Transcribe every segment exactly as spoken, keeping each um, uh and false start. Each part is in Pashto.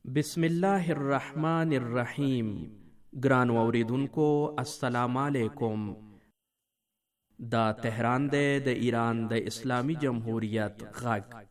بسم الله الرحمن الرحیم. ګران اوریدونکو السلام علیکم. دا تهران دی د ایران د اسلامی جمهوریت غږ.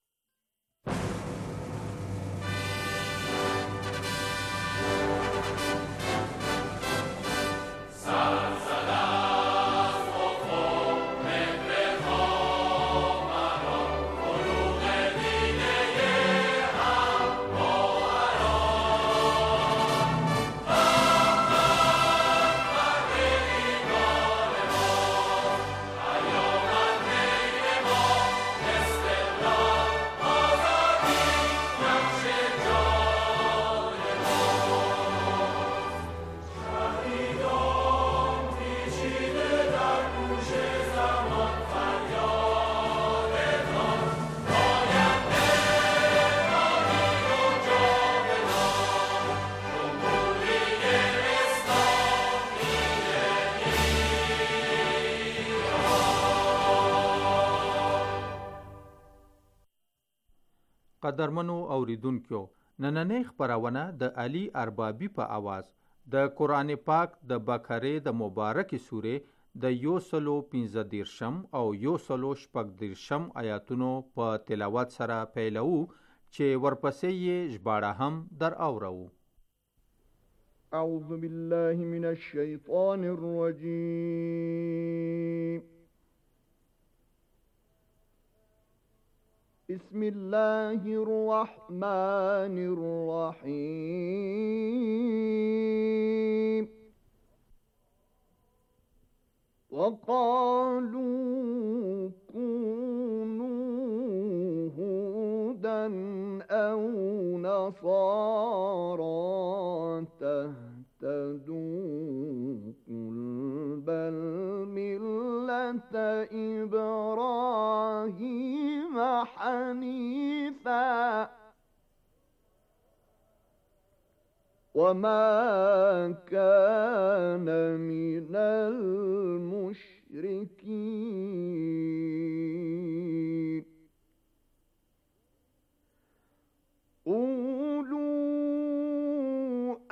قدرمنو اوریدونکو، نننۍ خپرونه د علي اربابي په आवाज د قرآن پاک د بقره د مبارکې سورې د یو سلو پنځه دیرشم او یو سلو شپږ دیرشم آیاتونو په تلاوت سره پیلو، چې ورپسې یې ژباړه هم در اورو. اعوذ بالله من الشیطان الرجیم. بسم الله الرحمن الرحيم. وقالوا كونوا هودا أو نصارى تهتدوا قل بل ملة إبراهيم حنيفا وما كان من المشركين. قولوا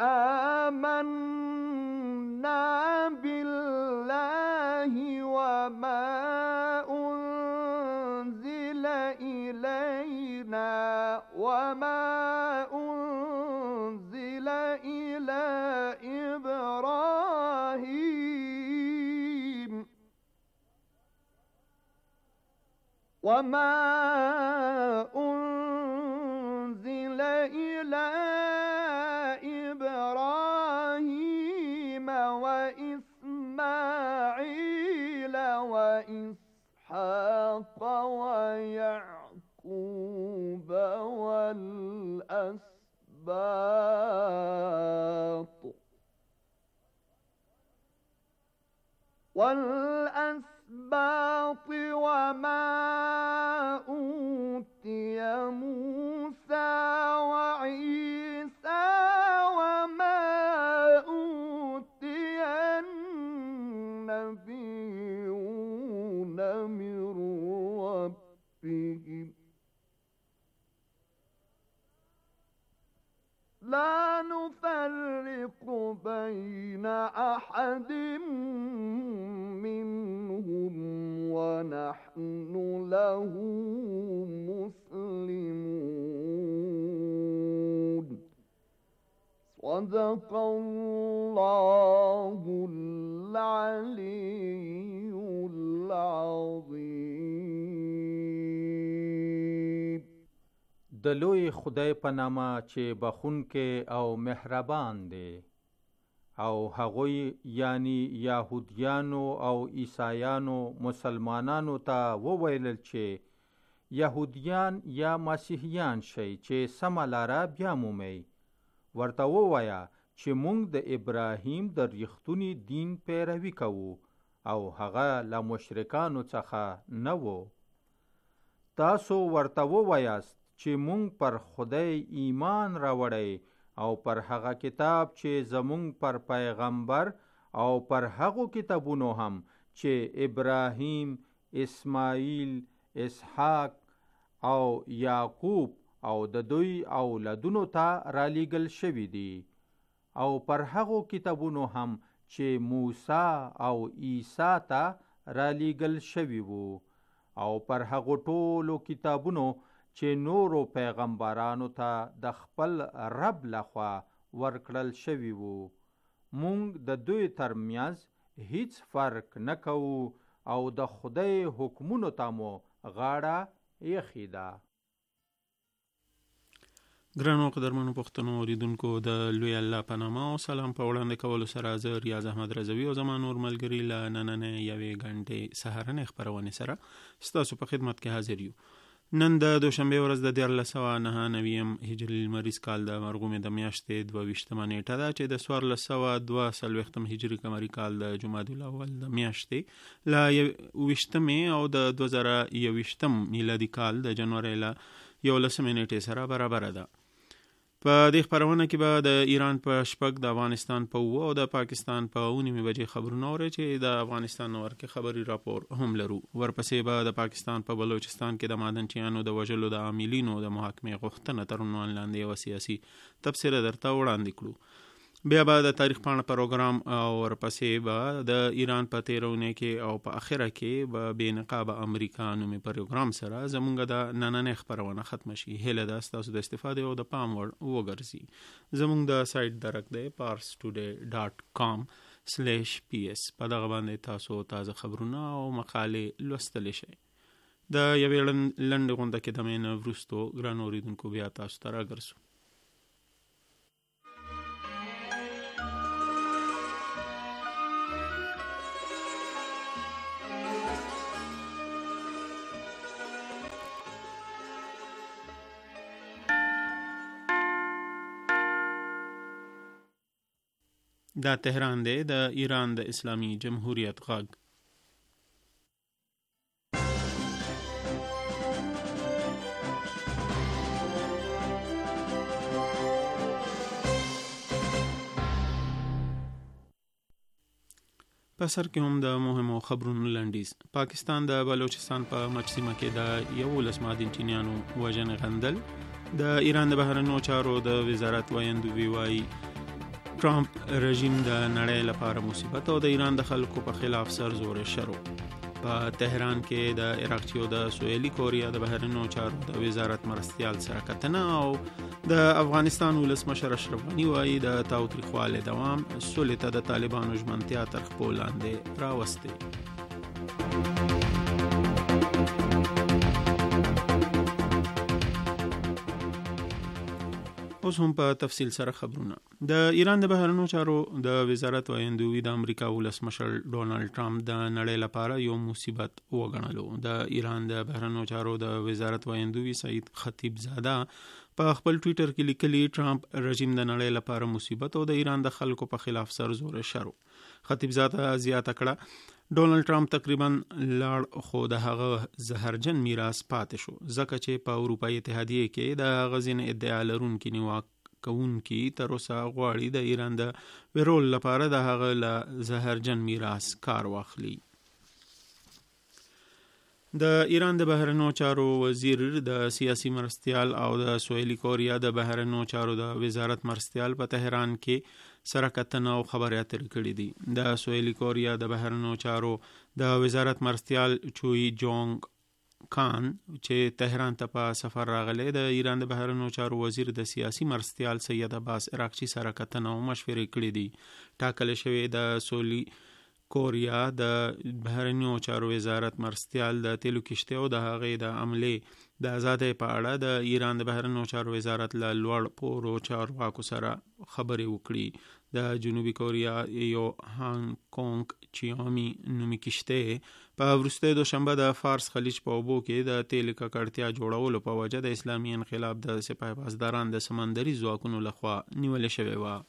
آمنا بالله وما أنزل إلينا وما أنزل إلى إبراهيم وما أنزل إلى إبراهيم وإسماعيل وإسحاق ويعقوب والأسباط والأسباط وما أوتي موسى وعيسى وما أوتي النبيون من ربهم لا نفرق بين أحد منهم ونحن له مسلمون. صدق الله العلي العظيم. د لوی خدای په نامه چې بخونکې او مهربان دی. او هغوی یعنی یهودیانو او عیسایانو مسلمانانو ته وویلل چې یهودیان یا مسیحیان شئ چې سمه لاره بیا مومئ. ورته ووایه چې موږ د ابراهیم د ریښتوني دین پیروي کوو او هغه له مشرکانو څخه نه و. تاسو ورته ووایاست چې مونږ پر خدای ایمان راوړی او پر هغه کتاب چې زمونږ پر پیغمبر او پر هغو کتابونو هم چې ابراهیم، اسماعیل، اسحاق او یعقوب او د دوی اولادونو ته رالیږل شوي دي او پر هغو کتابونو هم چې موسی او عیسی ته رالیږل شوي وو او پر هغو ټولو کتابونو چې نورو پیغمبرانو ته د خپل رب لخوا ورکړل شوي وو. مونږ د دوی ترمنځ هیڅ فرق نه کوو او د خدای حکمونو ته مو غاړه ایښې ده. ګرانو قدرمنو پښتنو اوریدونکو، د لوی الله په نامه او سلام په وړاندې کولو سره زه ریاض احمد رضوي او زما نور ملګري له نننۍ یوې غنټې سهارنۍ خپرونې سره ستاسو په خدمت کې حاضر یو. نن د دوشنبه ورځ د دیارلس سوه نهه نویم هجري لمریز کال د مرغومې د میاشتې دوه ویشتمه نیټه ده چې د څوارلس سوه دوه څلوېښتم هجري قمري کال د جمادی الاول د میاشتې له یوویشتمې او د دوه زره یوویشتم میلادي کال د جنورۍ له یولسمې نیټې سره برابره ده. په دې خپرونه کې به د ایران په شپږ، د افغانستان په اووه او د پاکستان په اوه نیمې بجې خبرونه اورئ چې د افغانستان نه ورکې خبري راپور هم لرو. ورپسې به د پاکستان په بلوچستان کې د معدنچیانو د وژلو د عاملینو د محاکمې غوښتنه تر عنوان لاندې یوه سیاسي تبصره درته وړاندې کړو. بیا به د تاریخ پاڼه پروګرام او ورپسې به د ایران په تیرونه کې او په اخره کې به بې نقابه امریکا نومې پروګرام سره زمونږ د نننۍ خپرونه ختمه شي. هیله ده ستاسو د استفادې او د پام وړ وګرځي. زمونږ د سایټ درک دی پارس ټوډے ډاټ کام سلیش پی اس. په دغه باندې تاسو تازه خبرونه او مقالې لوستلی شئ. د یوې لنډې غونډه کې دمې نه وروستو ګرانو اوریدونکو بیا تاسو ته راګرځو. دا تهران دی، د ایران د اسلامی جمهوریت غږ. په سر کې هم د مهمو خبرونو لنډیز. پاکستان د بلوچستان په مچ سیمه کې د یولس معدنچیانو وژنې غندل. د ایران د بهرنیو چارو د وزارت ویندوی وایي ټرامپ رژیم د نړۍ لپاره مصیبت او د ایران د خلکو په خلاف سرزوري شروع. په تهران کې د عراقچیو د سویلي کوریا د بهرنیو چارو د وزارت مرستیال سره کتنه او د افغانستان ولسمشر اشرف غني وایي د تاوتریخوالي دوام سولې ته د طالبانو ژمنتیا تر خپل لاندې راوستې. اوس هم په تفصیل سره خبرونه. د ایران د بهرنیو چارو د وزارت ویندوی د امریکا ولسمشر ډونالد ټرامپ د نړۍ لپاره یو مصیبت وګڼلو. د ایران د بهرنیو چارو د وزارت ویندوی سعید خطیب زاده په خپل ټویټر کې لیکلي ټرامپ رژیم د نړۍ لپاره مصیبت او د ایران د خلکو په خلاف سرزوري شروع. خطیب زاده زیاته کړه ډونالد ټرامپ تقریبا لاړ خو د هغه زهرجن میراث پاتې شو ځکه چې په اروپایي اتحادیه کې د غزین ادعا لرونکي نیواک کوونکي تر اوسه غواړي د ایران د ویرول لپاره د هغه له زهرجن میراث کار واخلي. د ایران د بهرنیو چارو وزیر د سیاسي مرستیال او د سویلي کوریا د بهرنیو چارو د وزارت مرستیال په تهران کې سره کتنه او خبرې اترې کړې دي. د سویلي کوریا د بهرنیو چارو د وزارت مرستیال چوی جونګ کان چې تهران ته په سفر راغلی د ایران د بهرنیو چارو وزیر د سیاسي مرستیال سید عباس عراقچي سره کتنه او مشورې کړې دي. ټاکل شوی د سویلي کوریا د بهرنیو چارو وزارت مرستیال د تیلو کشتۍ او د هغې د عملې د ازادۍ په اړه د ایران د بهرنیو چارو وزارت له لوړ پوړو چارواکو سره خبرې وکړي. د جنوبي کوریا یو هانګ کونګ چیامي نومي کشتۍ په وروستۍ دوشنبه د فارس خلیج په اوبو کې د تیل ککړتیا جوړولو په وجه د اسلامي انقلاب د سپاه پاسداران د سمندري ځواکونو لخوا نیولې شوې وه.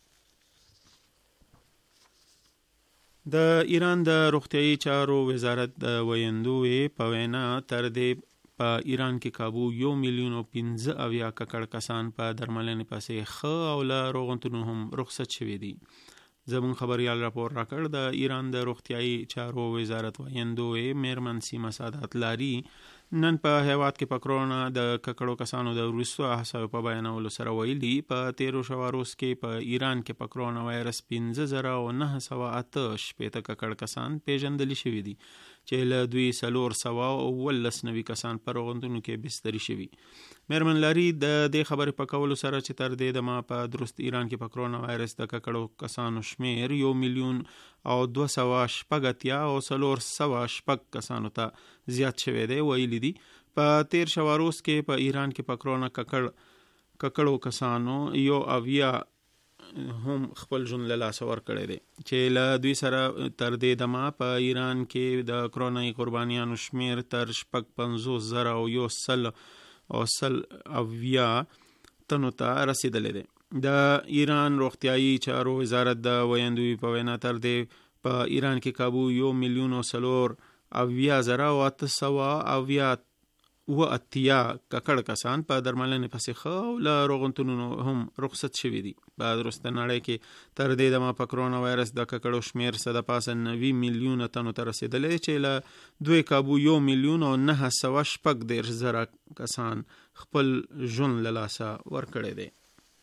د ایران د روغتیايي چارو وزارت د ویندوی په وینا تر دې په ایران کې کابو یو میلیون او پنځه اویا ککړ کسان په درملنې پسې ښه او له روغتونونو هم رخصت شوي دي. زمون خبریال راپور راکړ د ایران د روغتیايي چارو وزارت ویندوی میرمن سیما سادات لاری نن په هیواد کې په کرونا د ککړو کسانو د وروستو احصایو په بیانولو سره ویلي په تیرو شواروز کې په ایران کې په کرونا وایرس پنځه زره او نه سوه اته شپېته ککړ کسان پیژندل شوي دي چې له دوی څلور سوه اوولس نوي کسان په روغتونونو کې بستري شوي. میرمن لاري د دې خبرې په کولو سره چې تر دې دمه په درست ایران کې په کرونا وایرس د ککړو کسانو شمیر یو میلیون او دوه سوه شپږ اتیا او څلور سوه شپږ کسانو ته زیات شوی دی ویلي دي. په تیر شواروز کې په ایران کې په کرونا ککړ ککړو کسانو یو اویا هم خپل ژوند له لاسه ورکړی دی چې له دوی سره تر دې دمه په ایران کې د کرونايي قربانیانو شمیر تر شپږ پنځوس زره او یو سل او سل اویا تنو ته رسیدلی دی. د ایران روغتیايي چارو وزارت د ویندوی په وینا تر دې په ایران کې کابو یو میلیون او څلور اویا زره او اته سوه اویا و اتیا ککړ کسان په درملنې پسې ښه او له روغتونونو هم رخصت شوي دي. په درسته نړۍ کې تر دې دمه په کرونا وایرس د ککړو شمیر څه د پاسه نوي میلیونه تنو ته رسېدلی چې له دوی کابو یو میلیون او نه سوه شپږ دېرش زره کسان خپل ژوند له لاسه ورکړی دی.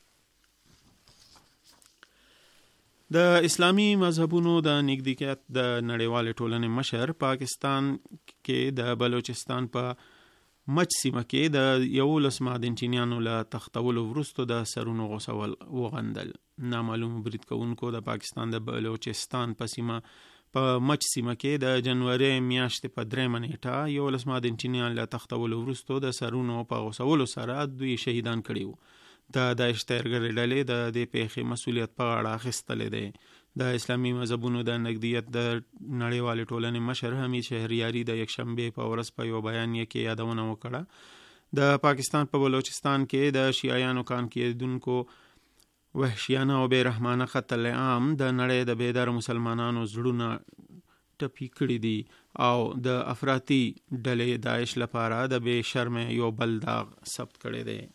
د اسلامی مذهبونو د نږدېکت د نړیوالې ټولنې مشر پاکستان کې د بلوچستان په مچ سیمه کې د یولس معدنچینیانو له تختولو وروسته د سرونو غوڅول وغندل. نامعلومو برید کوونکو د پاکستان د بلوچستان په سیمه په مچ سیمه کې د جنوري میاشتې په درېیمه نیټه یولس معدنچینیان له تختولو وروسته د سرونو په غوڅولو سره دوی شهیدان کړي وو. د داعش تیرګرې ډلې د دې پیښې مسؤلیت په غاړه اخیستلی دی. د اسلامي مذهبونو د نږدېیت د نړیوالې ټولنې مشر حمید شهریاري د یکشنبې په ورځ په یو بیان کې یادونه وکړه د پاکستان په بلوچستان کې د شیعیانو کان کېدونکو وحشیانه او بې رحمانه قتل عام د نړۍ د بیدار مسلمانانو زړونه ټپي کړي دي او د افراطي ډلې داعش لپاره د بې شرمۍ یو بل داغ ثبت کړی دی.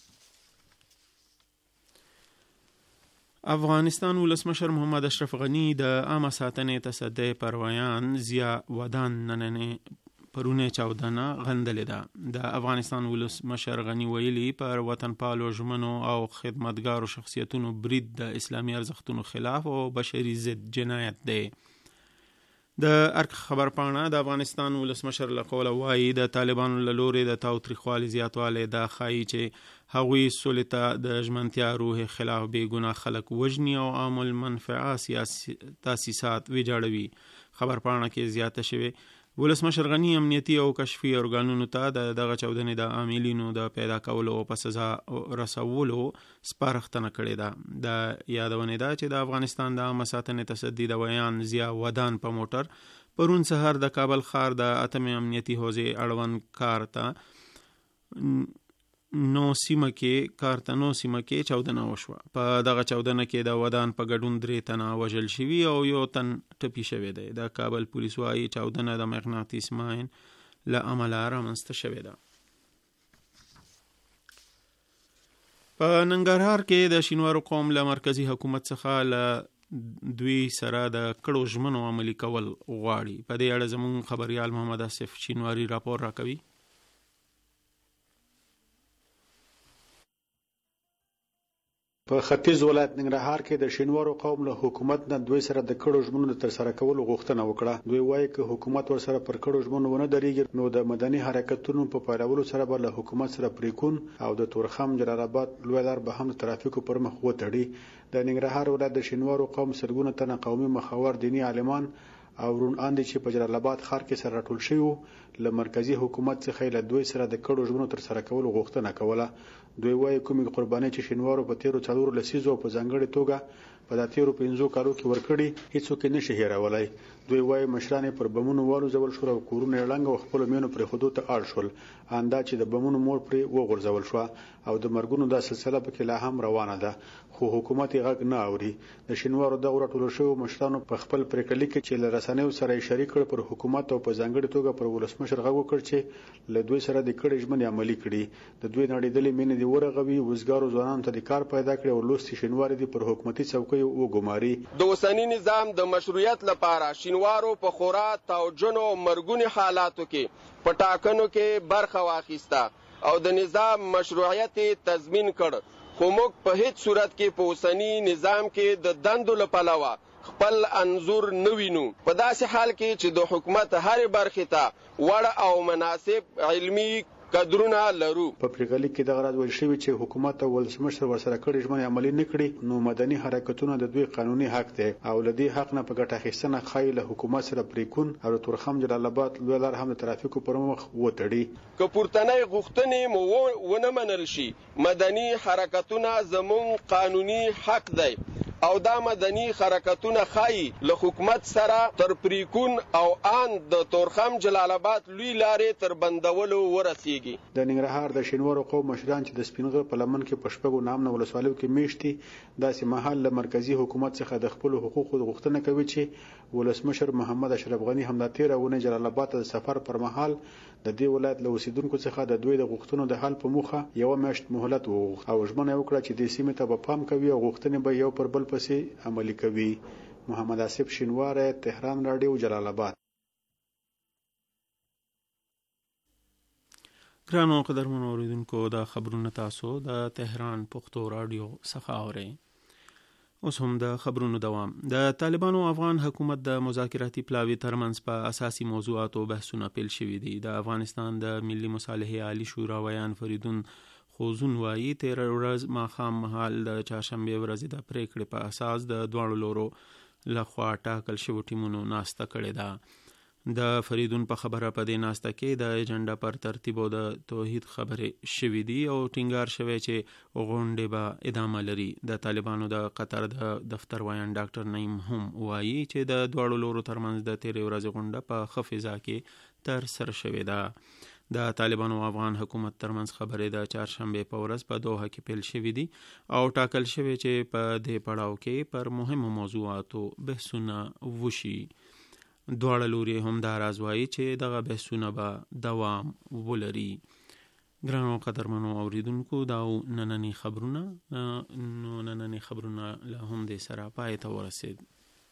افغانستان ولسمشر محمد اشرف غنی د عامه ساتنې تصدۍ پرویان ضیا ودان نننې پرونه چاودنه غندلې ده. د افغانستان ولسمشر غنی ویلي پر وطن پالو ژمنو او خدمتګارو شخصیتونو برید د اسلامي ارزښتونو خلاف او بشري ضد جنایت دی. د ارک خبرپاڼه د افغانستان ولسمشر له قوله وایي د طالبانو له لورې د تاوتریخوالي زیاتوالی دا ښایي چې هغوی سولې ته د ژمنتیا روح خلاف بې ګناه خلک وژني او عام المنفعه سیاسي تاسیسات ویجاړوي. خبرپاڼه کې زیاته شوې ولسمشر غنی امنیتي او کشفي ارګانونو ته د دغه چاودنې د عاملینو د پیدا کولو او په سزا رسولو سپارښتنه کړې ده. د یادونې ده چې د افغانستان د عامه ساتنې تصدي د ویان ضیا ودان په موټر پرون سهار د کابل ښار د اتمې امنیتي حوزې اړوند کار ته نو سیمه کې کارته نو سیمه کې چاودنه وشوه. په دغه چاودنه کې د ودان په ګډون درې تنه وژل شوي او یو تن ټپي شوی دی. د کابل پولیس وایي چاودنه د مغناطیس ماین له امله رامنځته شوې ده. په ننګرهار کې د شینوارو قوم له مرکزي حکومت څخه له دوی سره د کړو ژمنو عملي کول غواړي. په دې اړه زموږ خبریال محمد آصف شینواري راپور راکوي. په ختیځ ولایت ننګرهار کې د شینوارو قوم له حکومت نه دوی سره د کړو ژمنو د ترسره کولو غوښتنه وکړه. دوی وایي که حکومت ورسره پر کړو ژمنو ونه درېږي نو د مدني حرکتونو په پیلولو سره به له حکومت سره پریکون او د تورخم جلال آباد لوی لار به هم د ترافیکو پر مخ وتړي. د ننګرهار ولایت د شینوارو قوم سلګونه تنه قومي مخور دینی عالمان او ورون اندي چې په جلال آباد ښار کې سره راټول شوي له مرکزی حکومت څخه له دوی سره د کړو ژمنو ترسره کولو غوښتنه کوله. دوی وایي کومې قربانۍ چې شینوارو په تیرو څلورو لسیزو په ځانګړې توګه په دا تیرو پنځو کالو کې ورکړي هیڅوک یې نشي هېرولی. دوی وایي مشران پر بمونو والوځول شول او کورونه یې ړنګ او خپلو مینو پرېښودو ته اړ شول. اندا چې د بمونو مور پرې وغورځول شوه او د مرګونو دا سلسله پکې لا هم روانه ده خو حکومت یې غږ نه اوري. د شینوارو دغو راټولو شویو مشرانو په خپل پریکړه کې چې له رسنیو سره یې شریک کړ پر حکومت او په ځانګړې توګه پر ولسمشر غږ وکړ چې له دوی سره د کړې ژمنې عملي کړي. د دوی نړېدلې مینې دې ورغوي وزګارو ځوانانو ته د کار پیدا کړي او لوستي شینواري دي پر حکومتي څوکۍ شوی وګماري. د اوسنی نظام د مشروعیت لپاره شینوارو په خورا توجن او مرګونی حالاتو کې په ټاکنو کې برخه واخیسته او د نظام مشروعیت تضمین کړ، خو موږ په هیڅ صورت کې په اوسنی نظام کې د دندو لپاره خپل انظور نه وینو، په داسې حال کې چې د حکومت هر برخې ته وړ او مناسب علمي قدرونه لرو. په پریغلي کې د غرض ویل شوی چې حکومت او ولسمشر ورسره کړي ژمنې عملي نه کړي، نو مدني حرکتونه د دوی قانوني حق دی او لدی حق نه په ګټه اخیستنه خایل حکومت سره پریکون او تورخم جلال آباد لوی لار هم د ترافیکو پر مخ وټړي. که پورتنۍ غوښتنې مو ونه منل شي، مدني حرکتونه زمون قانوني حق دی او دا مدني حرکتونه خای له حکومت سره تر پریکون او ان د تورخم جلال آباد لوی لارې تر بندولو ورسیږي. د ننګرهار د شینوارو قوم مشران چې د سپینغر په لمن کې پښپګو نام نه ولسوالیو کې میشتي داسې محل له مرکزی حکومت څخه د خپل حقوقو غوښتنه کوي چې ولسمشر محمد اشرف غنی هم د تیر ونه جلال آباد د سفر پر مهال د دې ولایت له اوسیدونکو څخه د دوی د غوښتنو د حل په موخه یو میاشت مهلت وغوښت او ژمنه وکړه چې د سیمې ته به پام کوي او غوښتنې به یو پر بل پسې عملي کوي. محمد آصف شینواره، تهران رادیو، جلال آباد. ګرانو قدرمنو اوریدونکو، دا خبرونه تاسو د تهران پښتو رادیو څخه اورئ. اوس هم د خبرونو دوام. د طالبانو افغان حکومت د مذاکراتي پلاوي ترمنځ په اساسي موضوعاتو بحثونه پیل شوي دي. د افغانستان د ملي مصالحې عالی شورا ویان فریدون خوزون وایي تیر ورځ ماښام مهال د چهارشنبې ورځې د پریکړې په اساس د دواړو لورو لخوا ټاکل شوو ټیمونو ناسته کړې ده. د فریدون په خبره په دې ناسته کې د ایجنډا پر ترتیبو د توحید خبرې شوې دي او ټینګار شوی چې غونډې به ادامه لري. د طالبانو د قطر د دفتر ویان ډاکټر نعیم هم وایي چې د دواړو لورو ترمنځ د تیرې ورځې غونډه په ښه فضا کې تر سره شوې ده. د طالبانو او افغان حکومت ترمنځ خبرې د چهارشنبې په ورځ په دوحه کې پیل شوې دي او ټاکل شوی چې په دې پړاو کې پر مهمو موضوعاتو بحثونه وشي. دواړه لوري هم دا راز وایي چې دغه بحثونه به دوام ولري. ګرانو قدرمنو اوریدونکو، دا نننی خبرونه نو نننی خبرونه له هم دې سره پای ته ورسید.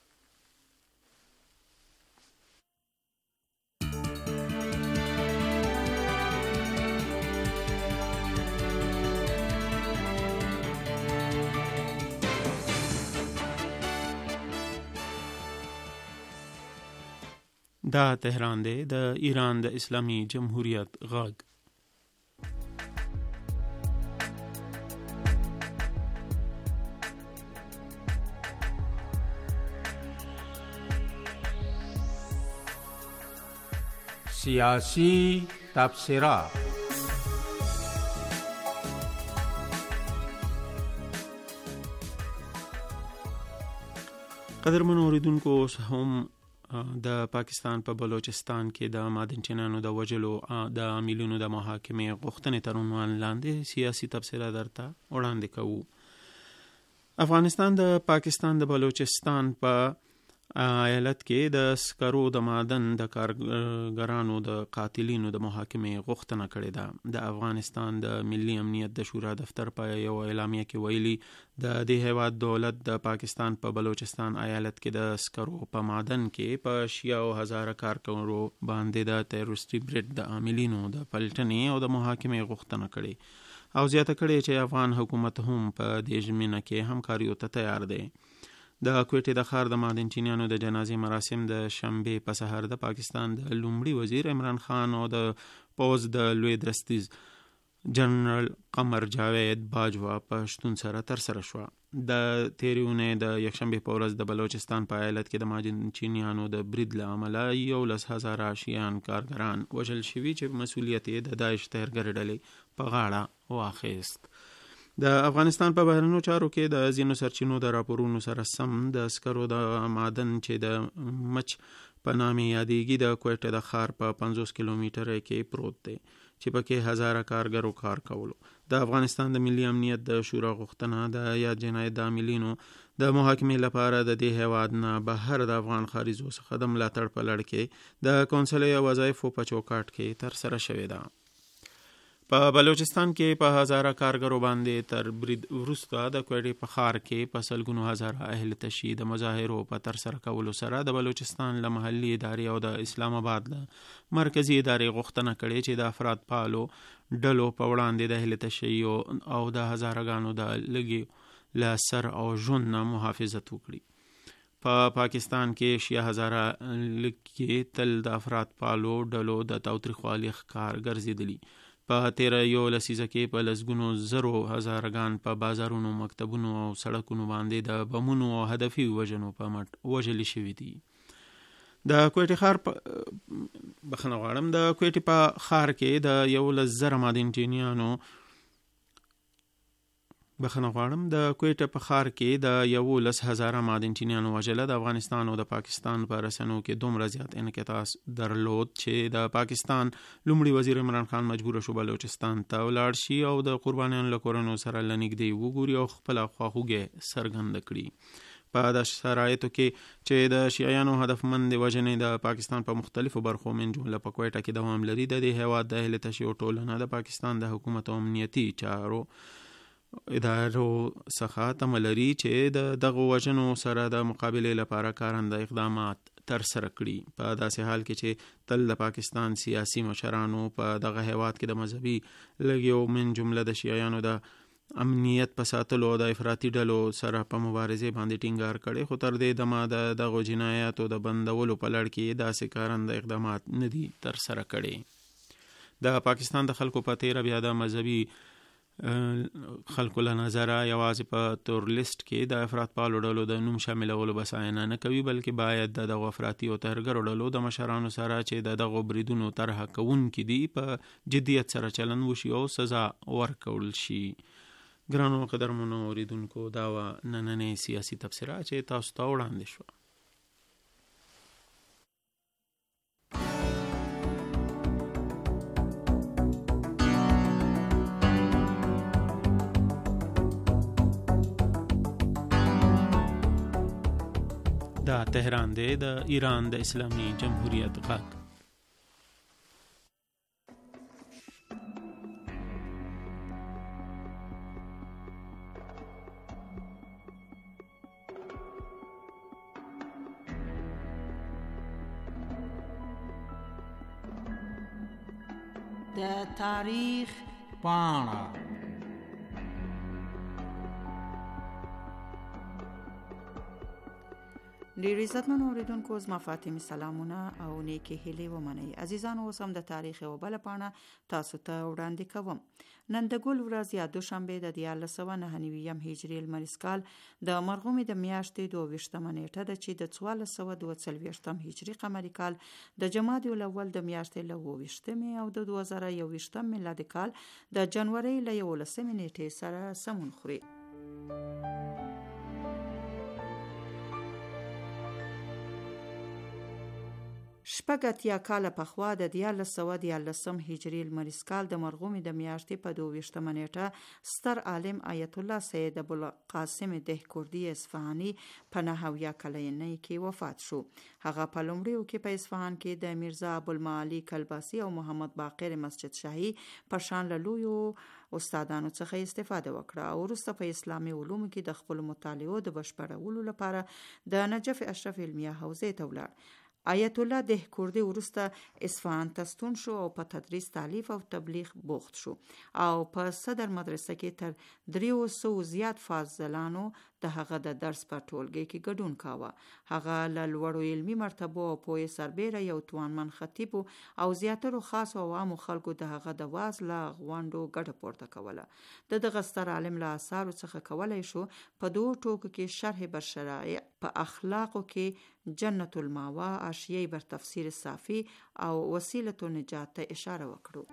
دا تهران دی، د ایران د اسلامی جمهوریت غږ. سیاسی تبصرہ. قدرمنو اوریدونکو، هم د پاکستان په بلوچستان کې د معدن چینانو د وژلو د عاملینو د محاکمې غوښتنې تر عنوان لاندې سیاسي تبصره درته وړاندې کوو. افغانستان د پاکستان د بلوچستان په ایالت کې د سکرو د معدن د کارګرانو د قاتلینو د محاکمې غوښتنه کړې ده. د افغانستان د ملي امنیت د شورا دفتر په یو اعلامیه کې ویلي د دې هیواد دولت د پاکستان په بلوچستان ایالت کې د سکرو په معدن کې په شیاو هزاره کارکونرو باندې د تروریستي برید د عاملینو د پلټنې او د محاکمې غوښتنه کړې او زیاته کړې چې افغان حکومت هم په دې ژمنه کې همکاریو ته تیار دی. د کوټې د ښار د معدن چینیانو د جنازې مراسم د شنبې په سحر د پاکستان د لومړي وزیر عمران خان او د پوز د لوی درستیز جنرال قمر جاوید باجوا په شتون سره ترسره شوه. د تېرې اونۍ د یکشنبې په ورځ د بلوچستان په ایالت کې د معدن چینیانو د برید له امله یولس هزاره شیان کارګران وژل شوي چې مسؤلیت یې د داعش ترهګرې ډلې په غاړه واخیست. د افغانستان په بهرنیو چارو کې د ځینو سرچینو د راپورونو سره سم د سکرو د معدن چې د مچ په نامې یادېږي د کوټې د ښار په پنځوس کیلومتره کې پروت دی چې پکې هزاره کارګرو کار کولو. د افغانستان د ملي امنیت د شورا غوښتنه د یاد جنایت د عاملینو د محاکمې لپاره د دې هیواد نه بهر د افغان خارجو څخه د ملاتړ په لړ کې د کونسلي او وظایفو په چوکاټ کې ترسره شوې ده. په بلوچستان کې په هزاره کارګرو باندې تر برید وروسته د کوټې په ښار کې په سلګونو هزاره اهل تشیع د مظاهرو په ترسره کولو سره د بلوچستان له محلي ادارې او د اسلام آباد له مرکزي ادارې غوښتنه کړې چې د افراد پالو ډلو په وړاندې د اهل تشیع او د هزارهګانو د لږې له سر او ژوند نه محافظت وکړي. په پا پاکستان کې شیعه هزاره لږ کې تل د افراد پالو ډلو د تاوتریخوالي ښکار ګرځېدلي. په تیره یو لسیزه کې په لسګونو زرو هزارګان په بازارونو، مکتبونو او سړکونو باندې د بمونو او هدفي وژنو په مټ وژل شوي دي. د کوټې ښار بخښنه غواړم د کوټې په ښار کې د یولس زره مادنچینیانو بخښنه غواړم د کوټه په ښار کې د یولس هزاره مادنچینیانو وژله د افغانستان او د پاکستان په رسنیو کې دومره زیات انعکاس درلود چې د پاکستان لومړي وزیر عمران خان مجبور شو بلوچستان ته ولاړ شي او د قربانیانو له کورنیو سره له نږدې وګوري او خپله خواخوږي څرګنده کړي. په د شرایطو کې چې د شیعیانو هدفمند وژنې د پاکستان په مختلفو برخو من جمله په کوټه کې دوام لري، د دې هیواد د اهل تشیع ټولنه د پاکستان د حکومت او امنیتي چارو ادارو څخه تمه لري چې د دغو وژنو سره د مقابلې لپاره کارنده اقدامات ترسره کړي. په داسې حال کې چې تل د پاکستان سیاسي مشرانو په دغه هیواد کې د مذهبي لږیو من جمله د شیعیانو د امنیت په ساتلو او د افراطي ډلو سره په مبارزې باندې ټینګار کړي، خو تر دې دمه د دغو جنایاتو د بندولو په لړ کې داسې کارنده اقدامات نه دي ترسره کړي. د پاکستان د خلکو په تیره بیا د مذهبي خلکو له نظره یوازې په تور لیست کې د افراط پالو ډلو د نوم شاملولو بساینه نه کوي، بلکې باید د دغو افراطي او ترهګرو ډلو د مشرانو سره چې د دغو بریدونو طرحه کوونکي دي په جدیت سره چلند وشي او سزا ورکول شي. ګرانو قدرمنو اوریدونکو، دا وه نننۍ سیاسي تبصره چې تاسو ته وړاندې شوه. دا تهران دی، د ایران د اسلامي جمهوریت غږ. د تاریخ پاڼه. ډیر عزتمن اوریدونکو، زما فاطمه سلامونه او نیکی هیلې ومنئ. عزیزانو، اوس هم د تاریخ یوه بله پاڼه تاسو ته وړاندې کوم. نن د ګل ورځ یا دوشنبه د دیارلس سوه نهه نوي هجري لمریز کال د مرغومې د میاشتې دوه ویشتمه نیټه ده چې د څوارلس سوه دوه څلوېښتم هجري قمري کال د جمادی الاول د میاشتې له اوه ویشتمې او د دوه زره یو ویشتم میلادي کال د جنورۍ له یولسمې نیټې سره سمون خوري. شپږ اتیا کاله پخوا د دیارلس سوه دیارلسم هجري لمریز کال د مرغومې د میاشتې په دوه ویشتمه نیټه ستر عالم آیت الله سید ابوالقاسم دهکردي اصفهاني په نهه اویا کلنۍ کې وفات شو. هغه په لومړیو کې په اصفهان کې د میرزا ابوالمعالي کلباسي او محمد باقر مسجد شاهي په شان له لویو استادانو څخه استفاده وکړه او وروسته په اسلامي علومو کې د خپلو مطالعو د بشپړولو لپاره د نجف اشرف علمیه حوزې ته ولاړ. آیت الله دهکردي وروسته اصفهان ته ستون شو او په تدریس، تعلیف او تبلیغ بوخت شو او په صدر مدرسه کې تر دریو سوو زیات فاضلانو د هغه د درس په ټولګي کې ګډون کاوه. هغه له لوړو علمي مرتبو او پوهې سربیره یو توانمن خطیب او زیاترو خاص او عامو خلکو د هغه د واز له غونډو ګټه پورته کوله. د دغه ستر عالم له اثارو څخه کولی شو په دوو ټوکو کې شرح برشرایع، په اخلاقو کې جنت الماوا، اشیای بر تفسیر صافی او وسیله نجات ته اشاره وکړو.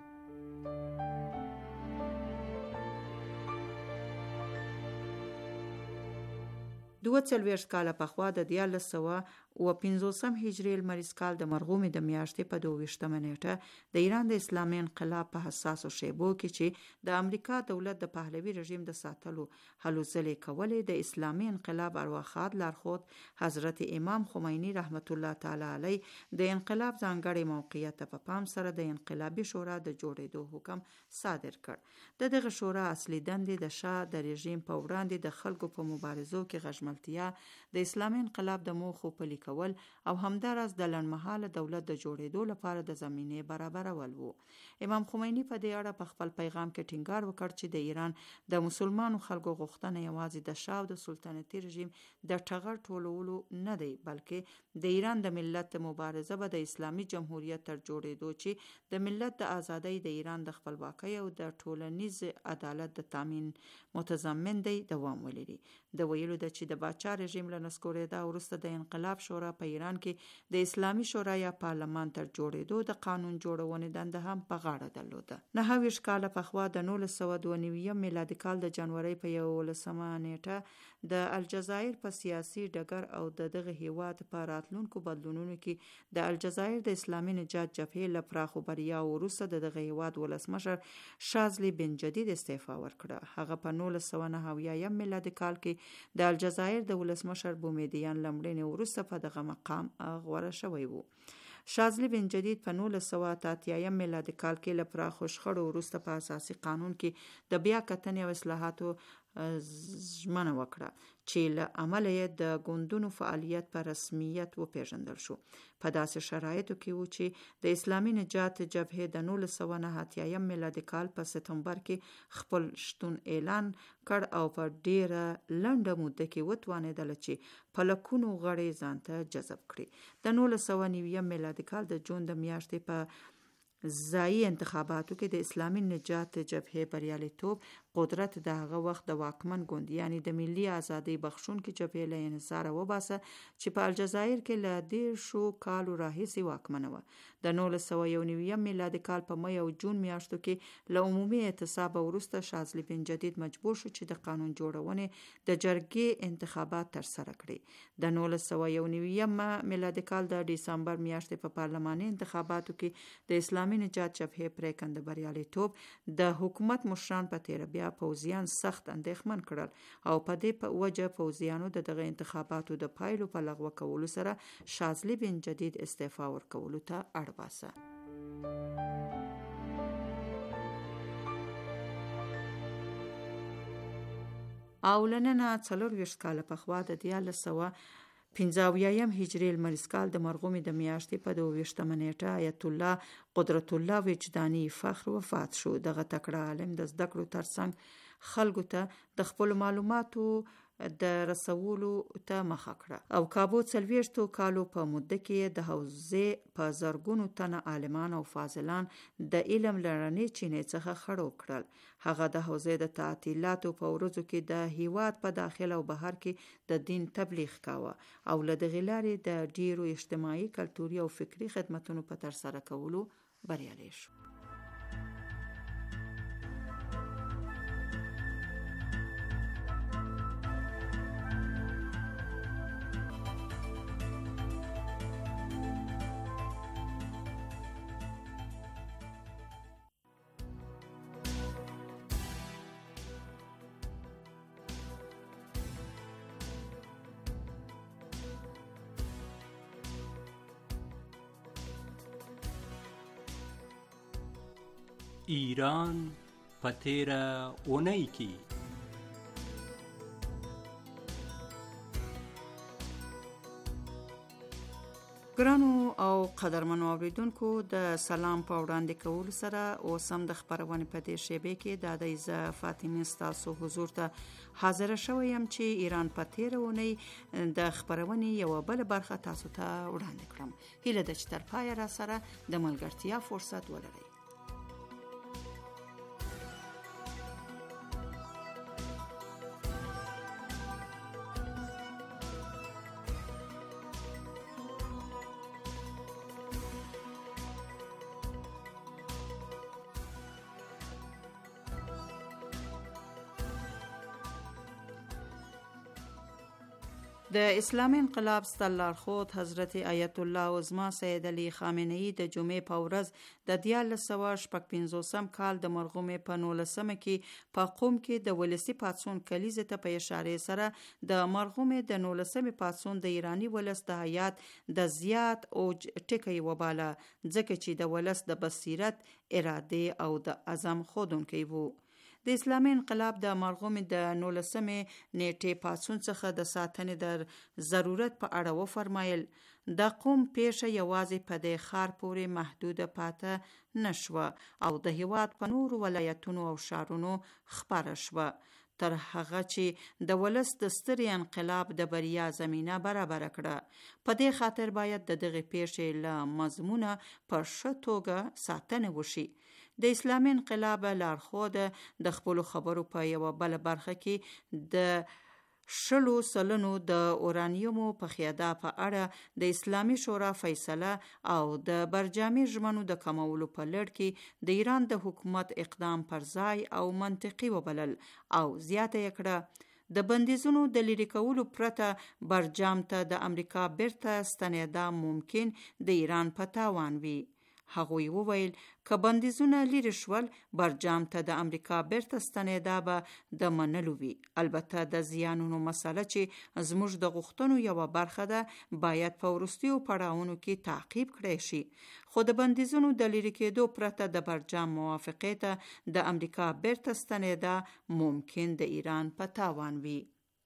دوه څلوېښت کاله پخوا د دیارلس سوه و پنځوسم هجري لمریز کال د مرغومې د میاشتې په دوه ویشتمه نیټه د ایران د اسلامي انقلاب په حساسو شیبو کې چې د امریکا دولت د پهلوي رژیم د ساتلو هلو ځلې کولې د اسلامي انقلاب ارواښاد لارښود حضرت امام خمیني رحمت الله تعالی علیه د انقلاب ځانګړي موقعیت په پام سره د انقلابي شورا د جوړېدو حکم صادر کړ. د دغه شورا اصلي دندې د شاه د رژیم په وړاندې د خلکو په مبارزو کې غژملتیا، د اسلامي انقلاب د موخو پلي کول او همداراز د لنډمهاله دولت د جوړېدو لپاره د زمینې برابرول وو. امام خمیني په دې اړه په خپل پیغام کې ټینګار وکړ چې د ایران د مسلمانو خلکو غوښتنه یوازې د شاه او د سلطنتي رژیم د ټغر ټولولو نه دی، بلکې د ایران د ملت د مبارزه به د اسلامي جمهوریت تر جوړېدو چې د ملت د ازادۍ، د ایران د خپلواکۍ او د ټولنیز عدالت د تامین متضمن دی دوام ولري. د ویلو ده چې د باچا رژیم له نسکورېدا وروسته د انقلاب شورا په ایران کې د اسلامي شورا یا پارلمان تر جوړېدو د قانون جوړونې دنده هم په غاړه درلوده. نهه ویشت کاله پخوا د نولس سوه دوه نوي میلادي کال د جنورۍ په یولسمه نیټه د الجزایر په سیاسي ډګر او د دغه هیواد په راتلونکو بدلونونو کې د الجزایر د اسلامي نجات جبهې له پراخو بریاو وروسته د دغه هیواد ولسمشر شاذلی بن جدید استعفا ورکړه. هغه په نولس سوه نهه اویایم میلادي کال کې د الجزایر د ولسمشر بومیدیان لمړنې وروسته په دغه مقام غوره شوی وو. شاذلی بن جدید په نولس سوه اته اتیایم میلادي کال کې له پراخو شخړو وروسته په اساسي قانون کې د بیا کتنې او اصلاحاتو ژمنه وکړه چې له امله یې د ګوندونو فعالیت په رسمیت وپیژندل شو. په داسې شرایطو کې و چې د اسلامي نجات جبهې د نولس سوه نهه اتیایم میلادي کال په سپتمبر کې خپل شتون اعلان کړ او په ډیره لنډه موده کې وتوانېدل چې په لکونو غړي ځان ته جذب کړي. د نولس سوه نوي میلادي کال د جون د میاشتې په ځایي انتخاباتو کې د اسلامي نجات جبهې بریالیتوب قدرت د هغه وخت د واکمن ګوند یعنی د ملي ازادۍ بخښونکي جبهې له انحصاره وباسه چې په الجزایر کې له دیرشو کالو راهیسې واکمنه وه. د نولس سوه یو نوي میلادي کال په می او جون میاشتو کې له عمومي اعتصاب وروسته شاذلی بن جدید مجبور شو چې د قانون جوړونې د جرګې انتخابات ترسره کړي. د نولس سوه یو نوي میلادي کال د ډسمبر میاشتې په پارلماني انتخاباتو کې د اسلامي نجات جبهې پریکنده بریالیتوب د حکومت مشران په تیره بیا پوځیان سخت اندېښمن کړل او په دې په وجه پوځیانو د دغه انتخاباتو د پایلو په لغوه کولو سره شاذلی بن جدید استعفا ورکولو ته اړ باسه. او لننه څلور ویشت کاله پخوا د دیارلس سوه پنځه اویایم هجري لمریز کال د مرغومې د میاشتې په دوه ویشتمه نیټه آیت الله قدرت الله وجداني فخر وفات شو. دغه تکړه عالم د زده کړو ترڅنګ خلکو ته د خپل معلوماتو د رسولو ته مخه کړه او کابو څلوېښتو کالو په موده کې د حوزې په زرګونو تنه عالمان او فاضلان د علم لرنې چینې څخه خړو کړل. هغه د حوزې د تعطیلاتو په ورځو کې د هیواد په داخل او بهر کې د دین تبلیغ کاوه او له دغې لارې د ډیرو اجتماعي، کلتوري او فکري خدمتونو په ترسره کولو بریالی شو. ایران په تیره اونۍ کې ګرانو او قدرمنو اوریدونکو د سلام په وړاندې کولو سره اوس هم د خپرونې په دې شیبې کې د دایزه فاطمه ستاسو حضور ته حاضر شوم یم چې ایران په تیره اونۍ د خپرونې یو بل برخه تاسو ته وړاندې کړم. هیله ده چې تر پایه را سره د ملګرتیا فرصت ولرئ. د اسلامي انقلاب ستر لارښود حضرت آیت الله عظما سید علی خامنه‌ای د جمعې په ورځ د دیارلس سوه شپږ پنځوسم کال د مرغومې په نولسمه کې په قم کې د ولسي پاڅون کلیزې ته په اشارې سره د مرغومې د نولسمې پاڅون د ایرانی ولس د حیات د زیات اوج ټکی وباله، ځکه چې د ولس د بصیرت، اراده او د عزم ښودونکی وو. د اسلامي انقلاب د مرغومې د نولسمې نیټې پاڅون څخه د ساتنې د ضرورت په اړه وفرمایل. د قوم پیښه یوازې په دې ښار پورې محدوده پاته نشوه او د هیواد په نورو ولایتونو او شهرونو خپره شوه، تر هغه چې د ولس د سترې انقلاب د بریا زمینه برابره کړه. په دې خاطر باید د دغې پیښې له مضمونه په ښه توګه ساتنه وشي. د اسلامي انقلاب لارښود د خپلو خبرو په یوه بله برخه کې د شلو سلنو د اورانیومو پخېدا په اړه د اسلامي شورا فیصله او د برجامي ژمنو د کمولو په لړ کې د ایران د حکومت اقدام پر ځای او منطقي وبلل او زیاته یې کړه د بندیزونو د لرې کولو پرته برجام ته د امریکا بیرته ستنېدا ممکن د ایران په تاوان وي. هغوی وویل که بندیزونه لرې شول، برجام ته د امریکا بیرته ستنېدا به د منلو وي. البته د زیانونو مسله چې زموږ د غوښتنو یوه برخه ده باید په وروستیو پړاوونو کې تعقیب کړی شي، خو د بندیزونو د لرې کېدو پرته د برجام موافقې ته د امریکا بیرته ستنېدا ممکن د ایران په تاوان وي.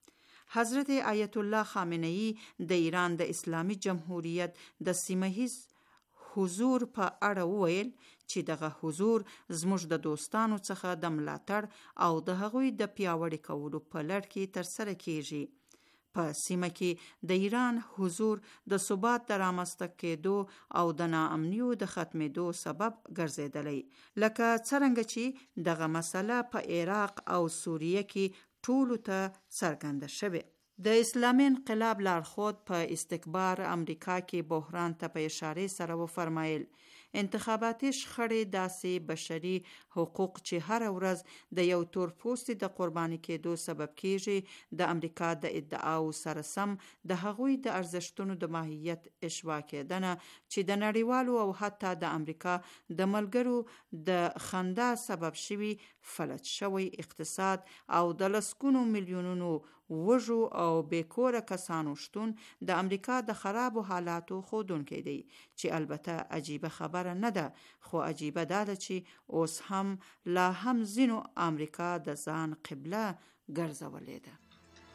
حضرت آیت الله خامنه‌ای د ایران د اسلامي جمهوریت د سیمهیز حضور په اړه وویل چې دغه حضور زموږ د دوستانو څخه د ملاتړ او د هغوی د پیاوړي کولو په لړ کې ترسره کیږي. په سیمه کې د ایران حضور د ثبات د رامنځته کېدو او د ناامنیو د ختمېدو سبب ګرځېدلی، لکه څرنګه چې دغه مسله په عراق او سوریه کې ټولو ته څرګنده شوې. د اسلامي انقلاب لارښود په استکبار امریکا کې بحران ته په اشارې سره وفرمایل انتخاباتي شخړې داسې بشري حقوق چې هر ورځ د یو تور پوستي د قرباني کېدو سبب کېږي د امریکا د ادعاو سره سم د هغوی د ارزښتونو د ماهیت اشوا کېدنه چې د نړیوالو او حتی د امریکا د ملګرو د خندا سبب شوي فلج شوی اقتصاد او د لسګونو میلیونونو وږو او بیکوره کسانو شتون د امریکا د خرابو حالاتو ښودونکی دی، چې البته عجیبه خبره نه ده، خو عجیبه دا ده چې اوس هم لا هم ځینو امریکا د ځان قبله ګرځولې ده.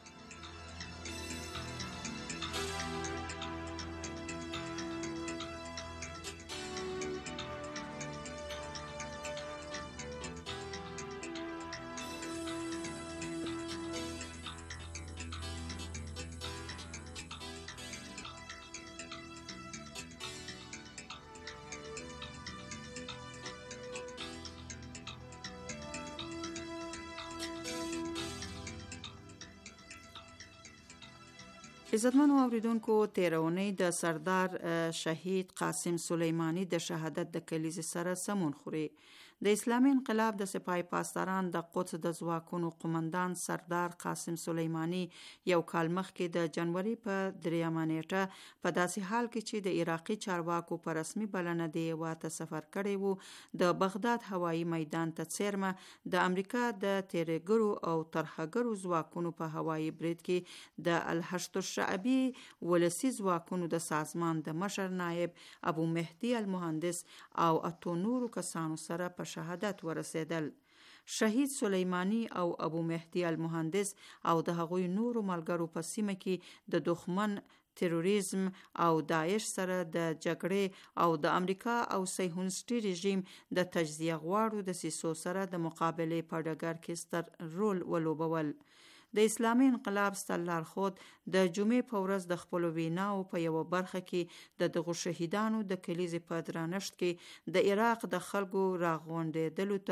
عزتمنو اوریدونکو، تیرونی د سردار شهید قاسم سلیمانی د شهادت د کلیزې سره سمون خوري. د اسلامي انقلاب د سپاه پاسداران د قدس د ځواکونو قومندان سردار قاسم سلیمانی یو کال مخکې د جنوري په دریمه نیټه په داسې حال کې چې د عراقي چارواکو په رسمي بلنه دی واته سفر کړی وو، د بغداد هوایي میدان ته څیرمه د امریکا د تیرګرو او ترهګرو ځواکونو په هوایي برید کې د الحشد الشعبي ولسي ځواکونو د سازمان د مشر نائب ابو مهدي المهندس او اتو نورو کسانو سره په شهادت ورسېدل. شهید سلیمانی او ابو مهدي المهندس او د هغوی نورو ملګرو په سیمه کې د دښمن تروریزم او داعش سره د جګړې او د امریکا او صهیونیستي رژیم د تجزیه غواړو د سیسو سره د مقابلې په ډګر کې ستر رول ولوبول. د اسلامي انقلاب ستر لارښود د جمعې په ورځ د خپلو ویناو په یوه برخه کې د دغو شهیدانو د کلیزې په درنښت کې د عراق د خلکو راغونډېدلو ته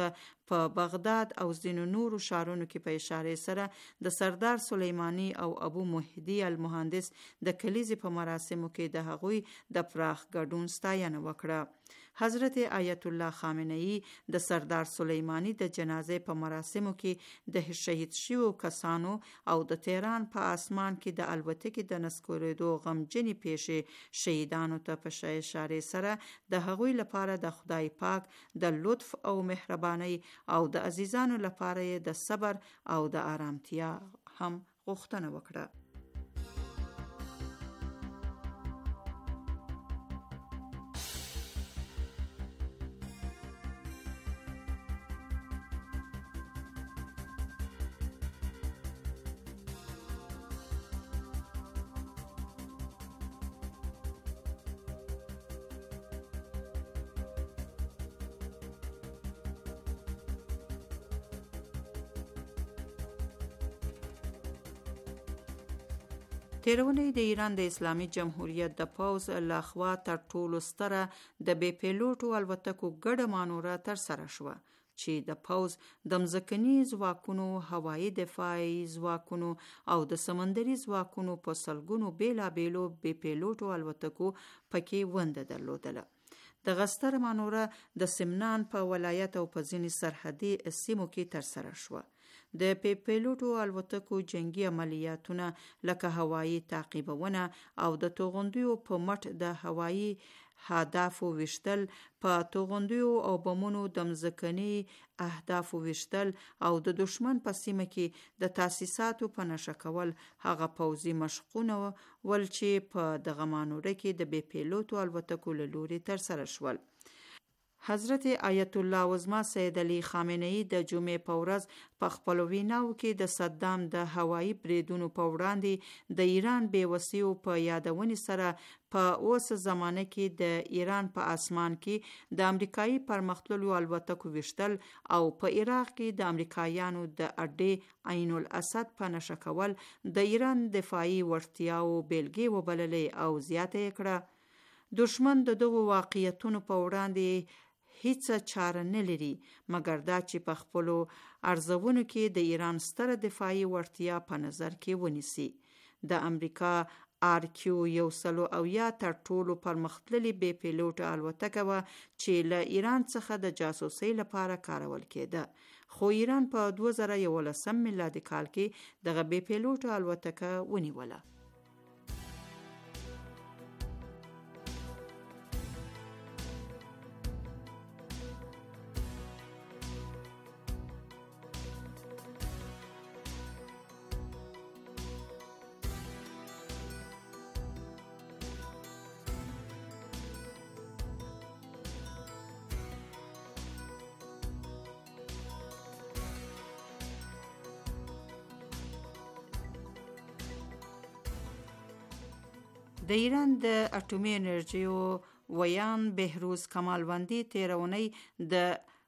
په بغداد او ځینو نورو ښارونو کې په اشارې سره د سردار سلیمانی او ابو مهدی المهندس د کلیزې په مراسمو کې د هغوی د پراخ ګډون ستاینه وکړه. حضرت آیت الله خامنه‌ای د سردار سلیمانی د جنازې په مراسمو کې د شهید شویو کسانو او د تهران په اسمان کې د الوتکې د نسکورېدو غمجنې پیښې شهیدانو ته په اشارې سره د هغوی لپاره د خدای پاک د لطف او مهرباني او د عزیزانو لپاره د صبر او د آرامتیا هم غوښتنه وکړه. تیرونی د ایران د اسلامي جمهوریت د پوځ لخوا تر ټولو ستره د بې پیلوټو الوتکو ګډه مانوره تر سره شوه چې د پوځ د مځکني ځواکونو، هوایي دفاعي ځواکونو او د سمندري ځواکونو په سلګونو بیلابیلو بې پیلوټو الوتکو پکې ونده درلودله. د غستر مانوره د سمنان په ولایت او په ځینې سرحدي سیمو کې تر سره شوه. د پی پیلوټو الوتکو جنگي عملیاتونه لکه هوایي تعقیبونه او د توغندیو په مټ د هوایي هدافو وشتل، په توغندیو او بمونو د مځکني اهدافو وشتل او د دشمن په سیمه کې د تاسیساتو په نشه کول هغه پوځي مشقونه ول چې په دغه مانوره کې د بی پیلوټو الوتکو له لوري تر سره شول. حضرت آیت الله عظما سید علی خامنه‌ای د جمعې په ورځ په خپل ویناو کې د صدام د هوایي بریدونو په وړاندې د ایران بیوسیو په یادونې سره په اوس زمانه کې د ایران په اسمان کې د امریکایي پرمختللو الوتکو وشتل او په عراق کې د امریکایانو د اډې عین الاسد په نشه کول د ایران دفاعي وړتیاو بیلګې وبللې او زیاته یې کړه. دشمن د دغو واقعیتونو په وړاندې هیڅ چاره نه لري مګر دا چې په خپلو ارزونو کې د ایران ستره دفاعي وړتیا په نظر کې ونیسي. د امریکا آر کیو یو سلو او یا تر ټولو پرمختللي بې پیلوټه الوتکه وه چې له ایران څخه د جاسوسۍ لپاره کارول کېده، خو ایران په دوه زره یولسم میلادي کال کې دغه بې پیلوټه الوتکه ونیوله. د ایران د اټومي انرژیو ویان بهروز کمالوندی تیرونی د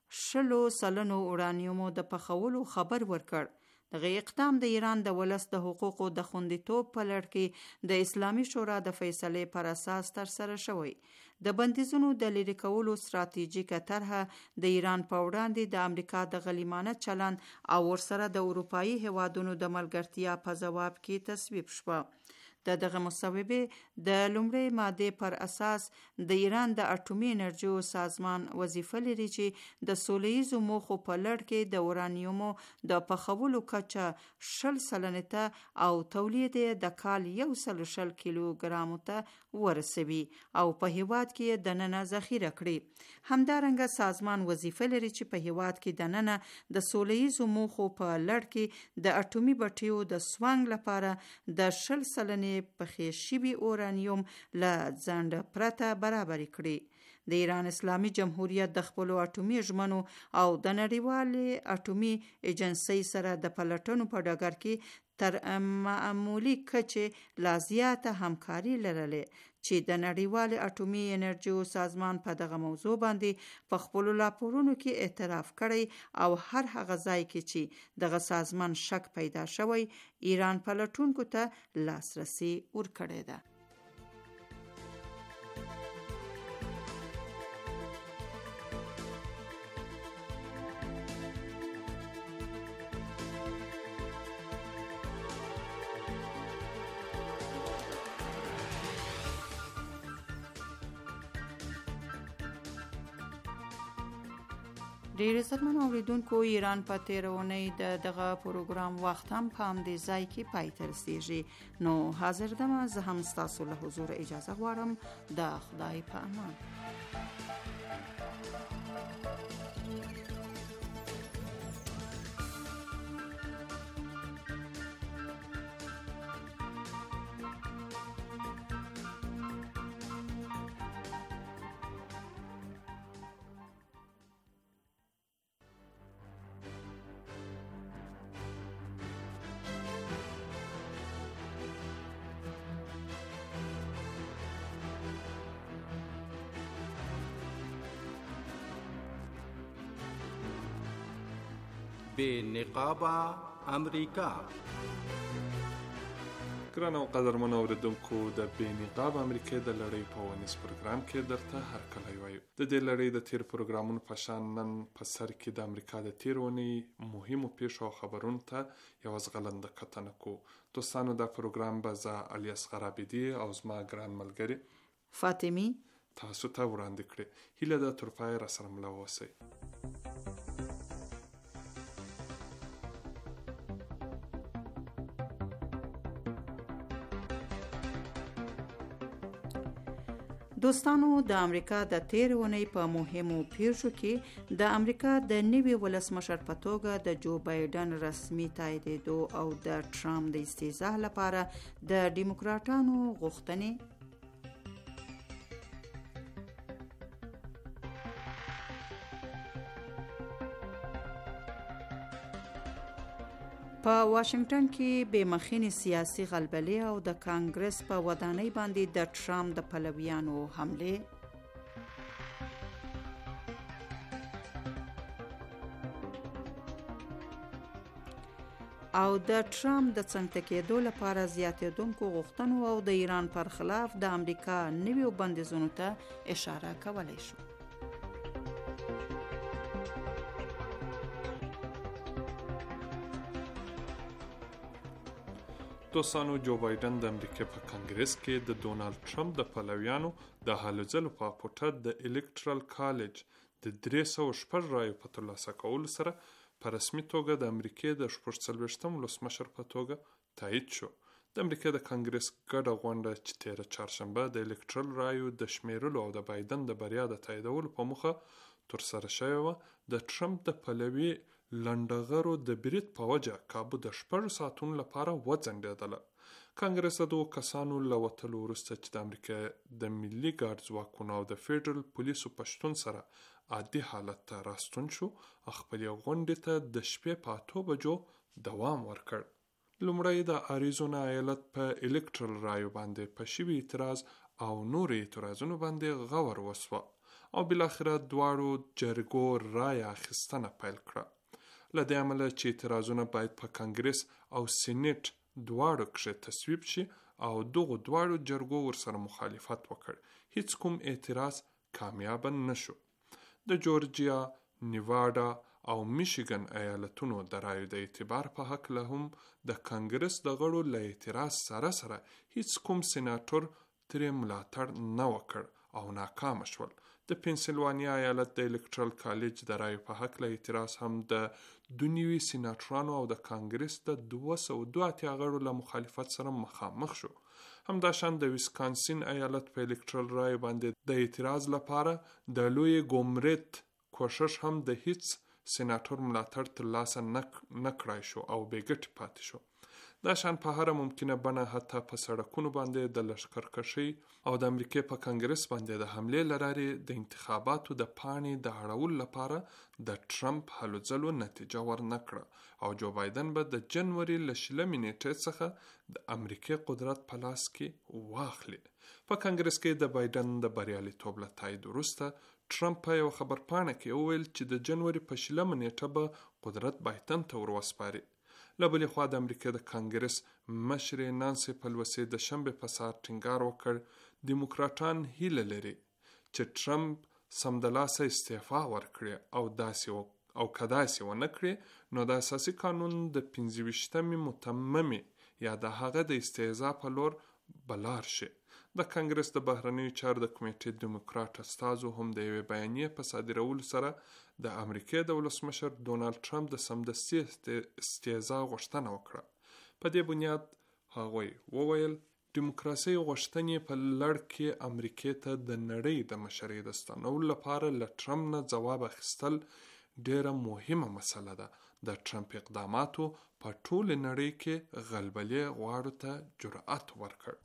شلو سلنو اورانیومو د پخولو خبر ورکړ. دغه اقدام د ایران د ولس د حقوقو د خوندیتوب په لړ کې د اسلامي شورا د فیصلې پر اساس تر سره شوی. د بندیزونو د لرې کولو ستراتیژیکه طرحه د ایران په وړاندې د امریکا د غلیمانه چلند او ورسره د اروپایي هیوادونو د ملګرتیا په ځواب کې تصویب شوه. د دغه مصوبې د لومړۍ ماده پر اساس د ایران د اټومي انرژیو سازمان وظیفه لري چې د سولهییزو موخو په لړ کې د اورانیومو د پخولو کچه شل سلنه ته او تولید د کال یو سل شل کیلو ګرامو ته ورسوي او په هیواد کې د ننه ذخیره کړي. همدارنګه سازمان وظیفه لري چې په هیواد کې د ننه د سولهییزو موخو په لړ کې د اټومي بټیو د سوانګ لپاره د شل سلنه پخې شوي اورانیوم له ځنډ پرته برابر کړي. د ایران اسلامي جمهوریت د خپلو اټومي ژمنو او د نړیوالې اټومي ایجنسۍ سره د پلټنو په ډګر کې تر معمولي کچې لا زیاته همکاري لرلې چې د نړیوال اټومي انرژیو سازمان په دغه موضوع باندې په خپلو راپورونو کې اعتراف کړی او هر هغه ځای کې چې دغه سازمان شک پیدا شوی ایران پلټونکو ته لاسرسي ورکړی ده. ډېر عزتمن اوریدونکو، ایران په تېره اونۍ د دغه پروګرام وخت هم په همدې ځای کې پای ته رسېږي. نو حاضر دمه زه هم ستاسو له حضور اجازه غواړم. د خدای په امان. بے نقابه امریکا. ګران او قدرمن اوریدونکو، د بې نقابه امریکا د لړۍ په ونیز پروګرام کې درته هر کله وایو. د دې لړۍ د تیر پروګرامونو په شان نن په سر کې د امریکا د تیر ونې مهمو پیښو او خبرونو ته یو ځغلنده کتنه کوو. دوستانو، دا پروګرام به زه علي اصغر عابدي او زما ګران ملګري فاطمي تاسو ته وړاندې کړي. هیله ده تر پایه راسره مله واوسئ. دوستانو، د امریکا د تېرې اونۍ په مهمو پیښو کې د امریکا د نوي ولسمشر په توګه د جو بایډن رسمي تاییدېدو او د ټرمپ د استیضاح لپاره د ډیموکراټانو غوښتنې، په واشنگټن کې بې مخینې سیاسي غلبلې او د کانګرس په ودانۍ باندې د ټرمپ د پلویانو حملې، او د ټرمپ د څنګته کېدو لپاره زیاتېدونکو غوښتنو او د ایران پر خلاف د امریکا نویو بندیزونو ته اشاره کولی شو. دوستانو، جو بایډن د امریکا په کانګرس کې د ډونالد ټرمپ د پلویانو د هلو ځلو په پټه د الکټرال کالج د درې سوه شپږ رایو په ترلاسه کولو سره په رسمي توګه د امریکا د شپږ څلوېښتم ولسمشر په توګه تایید شو. د امریکا د کانګرس ګډه غونډه چې تېره چهارشنبه د الکټرال رایو د شمیرلو او د بایډن د بریا د تاییدولو په موخه ترسره شوې وه، د ټرمپ د پلوي لنډغرو د برید په وجه کابو د شپږو ساعتونو لپاره وځنډېدله. کانګرس د دوو کسانو له وتلو وروسته چې د امریکا د ملي ګارد ځواکونو او د فیډرل پولیسو په شتون سره عادي حالت ته راستون شو، خپلې غونډې ته د شپې په اتو بجو دوام ورکړ. لومړی د اریزونا ایالت په الکټرال رایو باندې په شوي اعتراض او نور اعتراضونو باندې غور وسوه او بالاخره دواړو جرګو رایه اخیستنه پیل کړه. له دې امله چې اعتراضونه باید په کانګرس او سینټ دواړو کې تصویب شي او دغو دواړو جرګو ورسره مخالفت وکړ، هیڅ کوم اعتراض کامیاب نشو. د جورجیا، نیواډا او میشیګن ایالتونو د رایو د اعتبار په حق له هم د کانګرس د غړو له اعتراض سره سره هیڅ کوم سیناتور ترې ملاتړ نه وکړ او ناکام شول. د پنسلوانیا ایالت د الکټرال کالج د رایو په حق له اعتراض هم د دوه نوي سیناتورانو او د کانګرس د دوه سوه دوه اتیا غړو له مخالفت سره مخامخ شو. همداشان د ویسکانسین ایالت په الکټرال رایو باندې د اعتراض لپاره د لوی ګومریت کوشش هم د هیڅ سیناتور ملاتړ ترلاسه نه کړای شو او بې ګټې پاتې شو. دا شان په هر ممکنه بڼه حتی په سړکونو باندې د لښکرکشۍ او د امریکا په کانګرس باندې د حملې لراري د انتخاباتو د پاڼې د اړولو لپاره د ټرمپ هلو ځلو نتیجه ورنکړه او جو بایډن به د جنوري له شلمې نیټې څخه د امریکا قدرت په لاس کې واخلي. په کانګرس کې د بایډن د بریالیتوب له تایید وروسته ټرمپ په یو خبرپاڼه کې وویل چې د جنوري په شلمه نیټه به قدرت بایډن ته وروسپاري. له بلې خوا د امریکا د کانګرس مشرې نانسي پلوسي د شنبې په سهار ټینګار وکړ دیموکراټان هیله لري چې ټرمپ سمدلاسه استعفا ورکړي او داسې او که داسې ونه کړي نو د اساسي قانون د پنځه ویشتمې متممې یا د هغه د استهزا په لور بلار شي. د کانګرس د بهرنیو چارو د کمیټې دیموکرات استازو هم د یوې بیانیې په صادرولو سره د امریکې د ولسمشر ډونالد ټرمپ د سمدستي استعزا غوښتنه وکړه. په دې بنیاد هغوی وویل دیموکراسي غوښتنې په لړ کې امریکې ته د نړۍ د مشرۍ د ستنولو لپاره له ټرمپ نه ځواب اخیستل ډیره مهمه مسله ده. د ټرمپ اقداماتو په ټوله نړۍ کې غلبلې غواړو ته جرأت ورکړ.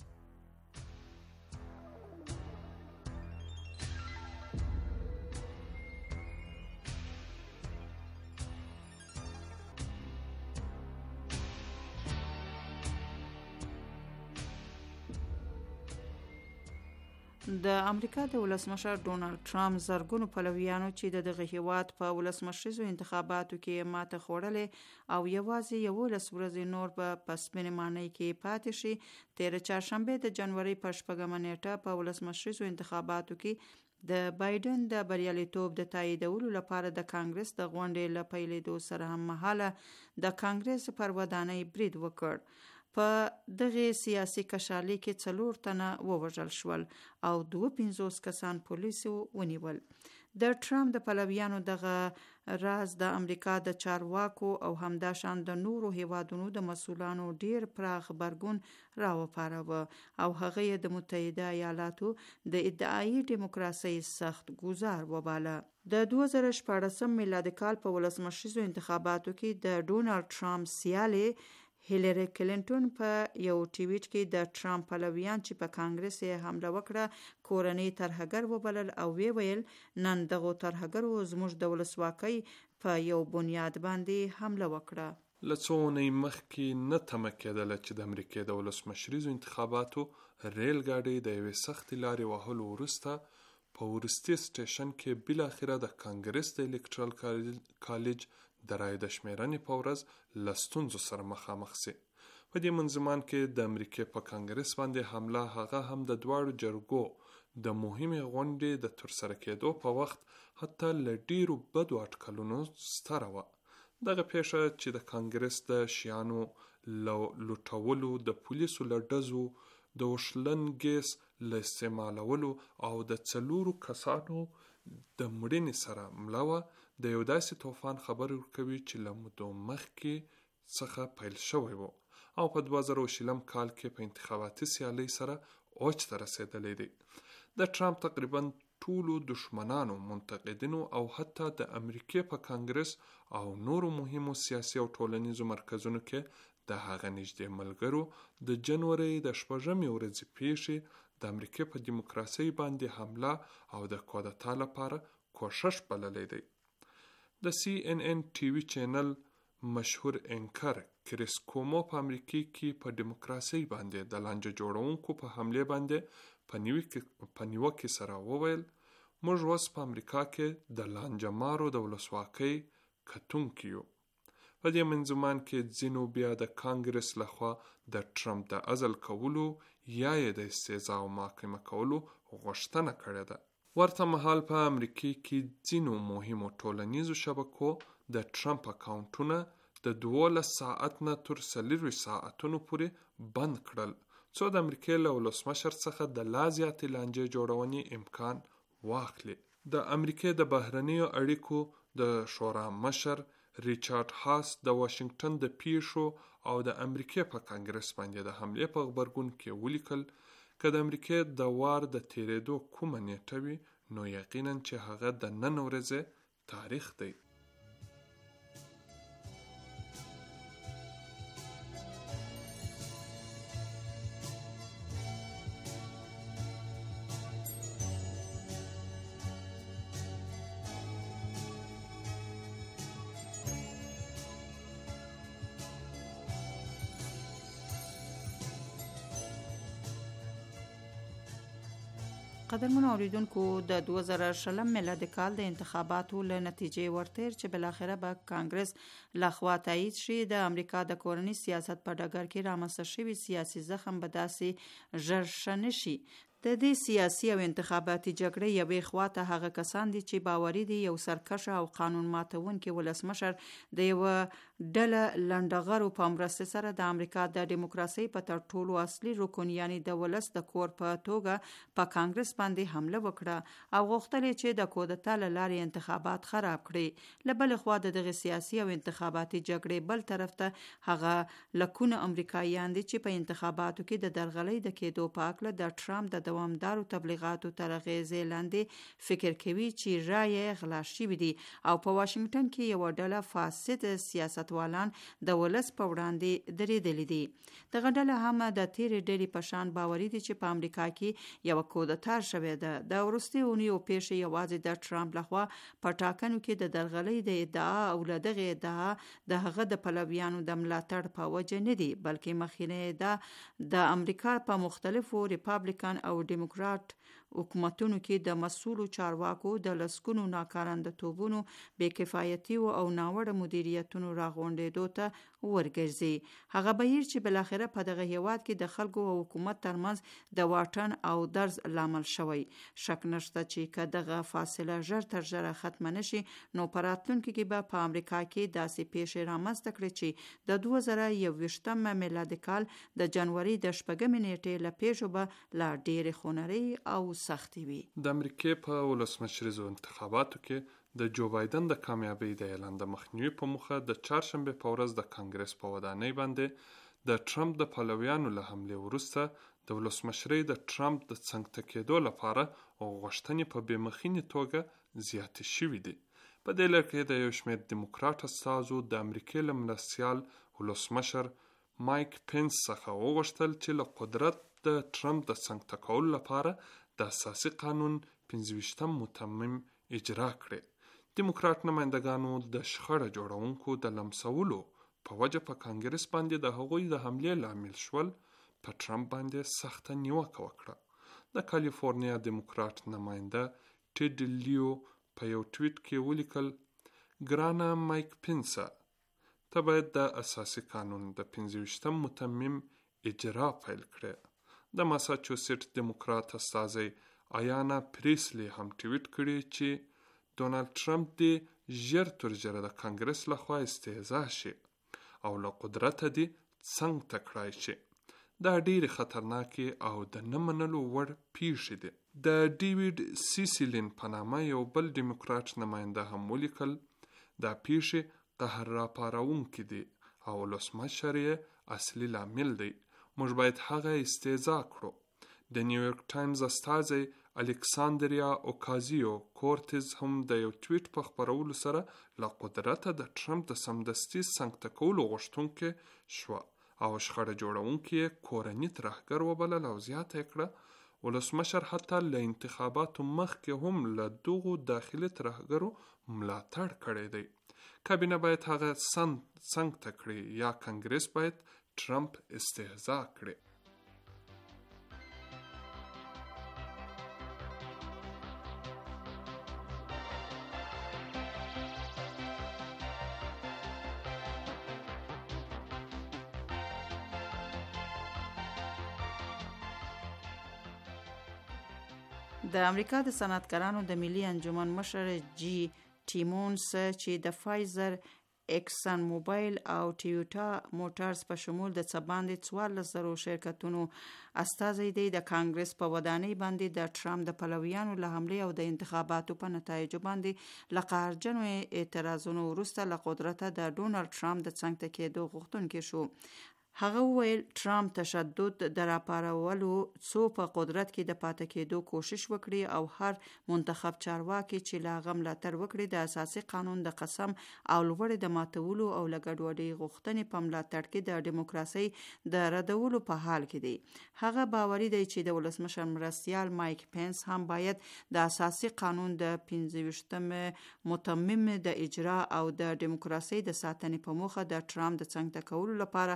د امریکا د ولسمشر ډونالد ټرمپ زرګونو پلویانو چې د دغه هیواد په ولسمشریزو انتخاباتو کې ماته خوړلې او یوازې یولس ورځې نور به په سپینې ماڼۍ کې پاتې شي، تېره چهارشنبه د جنوري په شپږمه نیټه په ولسمشریزو انتخاباتو کې د بایدن د بریالیتوب د تاییدولو لپاره د کانګرس د غونډې له پیلېدو سره هم مهاله د کانګرس پر ودانۍ برید وکړ. په دغه سیاسي کشالۍ کې څلور تنه ووژل شول او دوه پنځوس کسان پولیسو ونیول. د ټرمپ د پلویانو دغه راز د امریکا د چارواکو او همداشان د نورو هیوادونو د مسؤلانو ډیر پراخ غبرګون راوپاروه او هغه یې د متحده ایالاتو د ادعایی دیموکراسي سخت ګزار وباله. د دوه زره شپاړسم میلادي کال په ولسمشریزو انتخاباتو کې د ډونالد ټرمپ سیالي هیلری کلینټون په یو ټویټ کې د ټرمپ پلویان چې په کانګرس یې حمله وکړه کورنۍ ترهګر وبلل او وی ویل نن دغه ترهګرو زموږ د ولسواکۍ په یو بنیاد باندې حمله وکړه. له څو اونۍ مخکې نه تمه کېدله چې د امریکې د ولسمشریزو انتخاباتو ریل ګاډۍ د یوې سختې لارې وهلو وروسته په وروستي سټیشن کې بالاخره د کانګرس د الکټرال کالج د رای د شمیرنې په ورځ له ستونزو سره مخامخ سي. په دې منځمان کې د امریکې په کانګرس باندې حمله هغه هم د دواړو جرګو د مهمې غونډې د ترسره کېدو په وخت حتی له ډیرو بدو اټکلونو ستره وه. دغه پیښه چې د کانګرس د شیانو لوټولو، د پولیسو له ډزو، د وشلن ګیس له استعمالولو او د څلورو کسانو د مړینې سره مله وه، د یو داسې طوفان خبر ورکوي چې له مودو مخکې څخه پیل شوی و او په دوه زره شلم کال کې په انتخاباتي سیالۍ سره اوج ته رسېدلی دی. د ټرمپ تقریبا ټولو دشمنانو، منتقدینو او حتی د امریکې په کانګرس او نورو مهمو سیاسي او ټولنیزو مرکزونو کې د هغه نږدې ملګرو د جنوري د شپږمې ورځې پیښې د امریکې په دیموکراسۍ باندې حمله او د کودتا لپاره کوشش بللی دی. د سی ان ان ټي وي چینل مشهور انکر کریس کومو په امریکا کې په دیموکراسۍ باندې د لانجه جوړونکو په حمله باندې په نیوکه سره وویل موږ اوس په امریکا کې د لانجه مارو د ولسواکۍ کتونکي یو. په دې منځمان کې ځینو بیا د کانګرس لخوا د ټرمپ د عزل کولو یا یې د استعزا او محاکمه کولو غوښتنه کړې ده. ورته مهال په امریکا کې ځینو مهمو ټولنیزو شبکو د ټرمپ اکاونټونه د دولس ساعت نه تر څلورویشت ساعتونو پورې بند کړل څو د امریکا له ولسمشر څخه د لا زیاتې لانجې جوړونې امکان واخلي. د امریکا د بهرنیو اړیکو د شورا مشر ریچارډ هاس د واشنگټن د پیښو او د امریکا په کانګرس باندې د حمله په خبرګون کې ولیکل که د امریکا د وار د تیریدو کومه نیټه وي نو یقینا چې هغه د نن ورځې تاریخ دی. قدرمن اوریدونکو د دوه زره شلم میلادي کال د انتخاباتو له نتیجې ورتیر چې بل اخره به کانګرس لخوا تایید شي د امریکا د کورنی سیاست په ډګر کې رامنځته شوی سیاسي زخم به داسې ژر شنه شي. د دې سیاسي او انتخاباتي جګړې یوې خواته هغه کسان دي چې باوري دي یو سرکشه او قانون ماتونکي ولسمشر د یوه ډله لنډغرو په مرسته سره د امریکا د دیموکراسۍ په تر ټولو اصلي رکن یعنی د ولس د کور په توګه په کانګرس باندې حمله وکړه او غوښتل چې د کودتا له لارې انتخابات خراب کړي. له بلې خوا د دغه سیاسي او انتخاباتي جګړې بل طرف ته هغه لکونه امریکایان دي چې په انتخاباتو کې د درغلۍ د کېدو په هکله د ټرمپ د دوامدارو تبلیغاتو تر اغېزې لاندې فکر کوي چې رایې غلا شوي دي او په واشنګټن کې یوه ډله فاسد سیاستوالان د ولس په وړاندې درېدلي دي. دغه ډله هم د تېرې ډلې په شان باوري دي چې په امریکا کې یوه کودتا شوې ده. د وروستي اونیو پیښې یوازې د ټرمپ لخوا په ټاکنو کې د درغلۍ د ادعا او له دغې ادعا د هغه د پلویانو د ملاتړ په وجه نه دي، بلکې مخینه ده د امریکا په مختلفو ریپابلیکن او ډیموکرات حکومتونو کې د مسؤلو چارواکو د لسګونو ناکارنده توبونو بې کفایتي او ناوړه مدیریتونو راغونډېدو ته ورګرځي. هغه بهیر چې بالاخره په دغه هیواد کې د خلکو او حکومت ترمنځ د واټن او درز لامل شوی. شک نشته چې که دغه فاصله ژر تر ژره ختمه نشي نو په راتلونکي کې به په امریکا کې داسې پیښې رامنځته کړي چې د دوه زره یوویشتم میلادي کال د جنوري د شپږمې نیټې له پیښو به لا ډېرې خونرۍ او سختي وي. د امریکای په ولسمشریزو انتخاباتو کې د جو بایدن د کامیابۍ د اعلان د مخنیوي په موخه د چهارشنبه په ورځ د کانګرس په ودانۍ باندې د ټرمپ د پلویانو له حملې وروسته د ولسمشرۍ د ټرمپ د څنګ کېدو لپاره غوښتنې په بې مخینې توګه زیاتې شوې دي. په دې لړ کې د یو شمېر دیموکرات استازو د امریکای له مرستیال ولسمشر مایک پینس څخه وغوښتل چې له قدرت د ټرمپ د څنګ کولو لپاره د اساسي قانون پنځه ویشتم متمم اجرا کړي. دیموکرات نمایندګانو د شخړه جوړونکو د لمسولو په وجه په کانګرس باندې د هغوی د حملې لامل شول په ټرمپ باندې سخته نیوکه وکړه. د کالیفورنیا دیموکرات نماینده ټیډ لیو په یو ټویټ کې ولیکل: ګرانه مایک پینسه، ته باید د اساسي قانون د پنځه ویشتم متمم اجرا پیل کړي. د ماساچوسیټس دیموکرات استازی آیانا پریسلی هم ټویټ کړي چې ډونالد ټرمپ دې ژر تر ژره د کانګرس لخوا استهزاء شي او له قدرته دې څنګ ته کړای شي. دا ډېرې خطرناکې او د نه منلو وړ پیښې دي. د ډیویډ سیسیلین په نامه یو بل دیموکرات نماینده هم ولیکل: دا پیښې قهر راپاروونکې دي او ولسمشر یې اصلي لامل دی. موږ باید هغه استهزاء کړو. د نیویورک ټایمز استازی الکساندریا اوکازیو کورتز هم د یو ټویټ په خپرولو سره له قدرته د ټرمپ د سمدستي څنګ کولو غوښتونکې شوه او شخړه جوړونکې کورني ترهګر وبلل او زیاته کړه ولسمشر حتی له انتخاباتو مخکې هم له دغو داخلي ترهګرو ملاتړ کړی دی. کابینه باید هغه څنګ ته کړي یا کانګرس باید ټرمپ استهزاء کړي. د امریکا د صنعتکارانو د ملي انجمن مشر جی ټیمونز چې د فایزر، اکسن موبایل او ټیوټا موټرز په شمول د څه باندې څوارلس زرو شرکتونو استازی دی، د کانګرس په ودانۍ باندې د ټرمپ د پلویانو له حملې او د انتخاباتو په نتایجو باندې له قهرجنو اعتراضونو وروسته له قدرته د ډونالډ ټرمپ د څنګ ته کېدو غوښتونکی شو. هغه وویل ټرمپ تشدد د راپارولو څو په قدرت کې د پاتې کېدو کوشش وکړي او هر منتخب چارواکي چې له هغه ملاتړ وکړي د اساسي قانون د قسم او لوړې د ماتولو او له ګډوډۍ غوښتنې په ملاتړ کې د دیموکراسۍ د ردولو په حال کې دی. هغه باوري دی چې د ولسمشر مرستیال مایک پینس هم باید د اساسي قانون د پنځه ویشتم متمم د اجرا او د دیموکراسۍ د ساتنې په موخه د ټرمپ د څنګ ته کولو لپاره له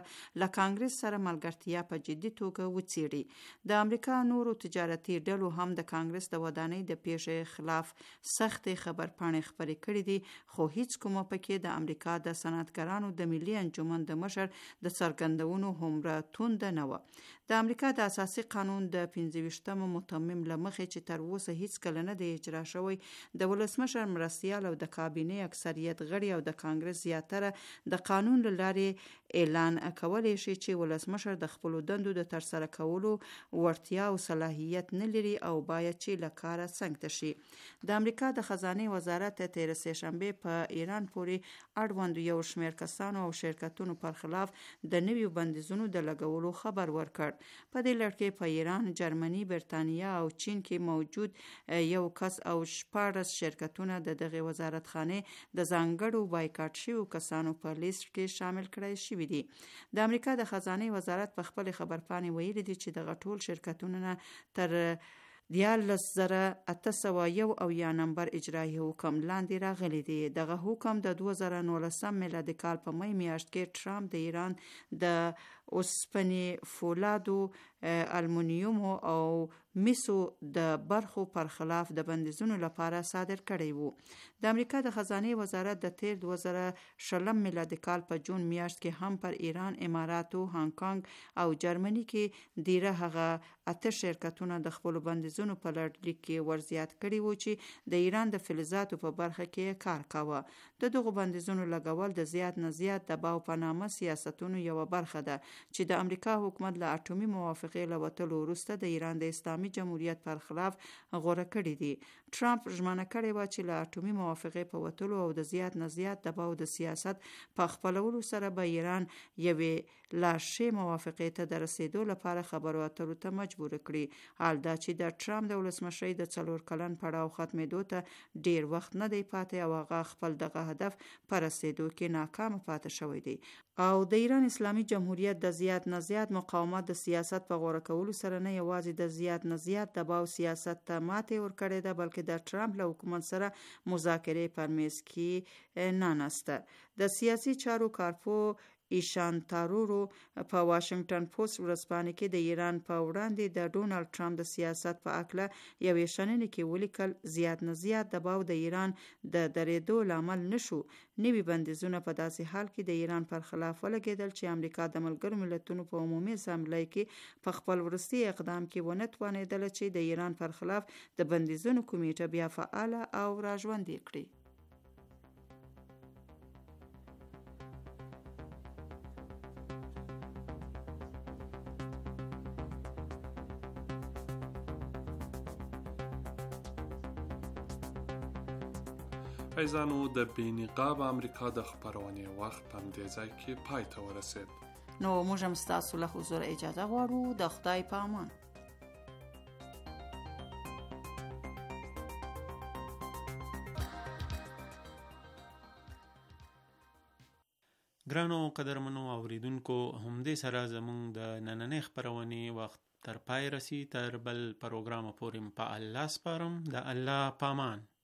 له کانګرس سره ملګرتیا په جدي توګه وڅېړي. د امریکا نورو تجارتي ډلو هم د کانګرس د ودانۍ د پیښې خلاف سختې خبرپاڼې خپرې کړې دي، خو هیڅ کومه پکې د امریکا د صنعتګرانو د ملي انجمن د مشر د څرګندونو هومره تونده نه وه. د امریکا د اساسي قانون د پنځه ویشتم متمم له مخې چې تر اوسه هیڅ کله نه دی اجرا شوی، د ولسمشر مرستیال او د کابینې اکثریت غړي او د کانګرس زیاتره د قانون له لارې اعلان کولی شي چې ولسمشر د خپلو دندو د ترسره کولو وړتیا او صلاحیت نه لري او باید چې له کاره څنګ ته شي. د امریکا د خزانې وزارت تېره سهشنبې په ایران پورې اړوند یو شمېر کسانو او شرکتونو پر خلاف د نویو بندیزونو د لګولو خبر ورکړ. په دې لړ کې په ایران، جرمني، برتانیا او چین کې موجود یو کس او شپاړس شرکتونه د دغه وزارتخانې د ځانګړو بایکاټ شویو کسانو په لیست کې شامل کړای شوي دي. د امریکا د خزانې وزارت په خپل خبرپاڼې ویلي دي چې دغه ټول شرکتونه تر دیارلس زره اته سوه یو اویا نمبر اجرایي حکم لاندې راغلي دي. دغه حکم د دوه زره نولسم میلادي کال په می میاشت کې ټرمپ د ایران د اوسپنې، فولادو، المونیومو او میسو د برخو پر خلاف د بندیزونو لپاره صادر کړی وو. د امریکا د خزانې وزارت د تیر دوه زره شلم میلادي کال په جون میاشت کې هم پر ایران، اماراتو، هانګ کانګ او جرمني کې دیره هغه اته شرکتونه د خپلو بندیزونو په لړلیک کې ورزیات کړي وو چې د ایران د فلزاتو په برخه کې کار کاوه. د دغو بندیزونو لګول د زیات نه زیات دباو په نامه سیاستونو یوه برخه ده چې د امریکا حکومت له اټومي موافقې له وتلو وروسته د ایران د اسلامي جمهوریت پر خلاف غوره کړي دي. ټرمپ ژمنه کړې وه چې له اټومي موافقې په وتلو او د زیات نه زیات دباو د سیاست په خپلولو سره به ایران یوې لا ښې موافقې ته د رسیدو لپاره خبرو اترو ته مجبور کړي. حال دا چې د ټرمپ د ولسمشرۍ د څلور کلن پړاو ختمېدو ته ډیر وخت نه دی پاتې او هغه خپل دغه هدف په رسیدو کې ناکام پاتې شوی دی او د ایران اسلامي جمهوریت د زیات نه زیات مقاومت د سیاست په غوره کولو سره نه یوازې د زیات نه زیات دباو سیاست ته ماتې ورکړې ده، بلکې د ټرمپ له حکومت سره مذاکرې پر میز کې نه نسته. د سیاسي چارو کارپو ایشان تارورو په واشنگټن پوسټ ورځپاڼه کې د ایران په وړاندې د ډونالد ټرمپ د سیاست په اړه یوې شننې کې ولیکل: زیات نه زیات دباو د ایران د درېدو لامل نشو. نوي بندیزونه په داسې حال کې د ایران پر خلاف ولګېدل چې امریکا د ملګرو ملتونو په عمومي اسامبلۍ کې په خپل وروستي اقدام کې ونه توانېدله چې د ایران پر خلاف د بندیزونو کمیټه بیا فعاله او راژوندې کړي. ایزانو د بې نقاب امریکا د خپرونې وخت په همدې ځای کې پای ته ورسید. نو موږ هم ستاسو له حضور اجازه غواړو. د خدای په امان. ګرانو قدرمنو اوریدونکو، همدې سره زموږ د نننۍ خپرونې وخت تر پای رسی. تر بل پروګرام پورې په الله سپارم. د الله پامان.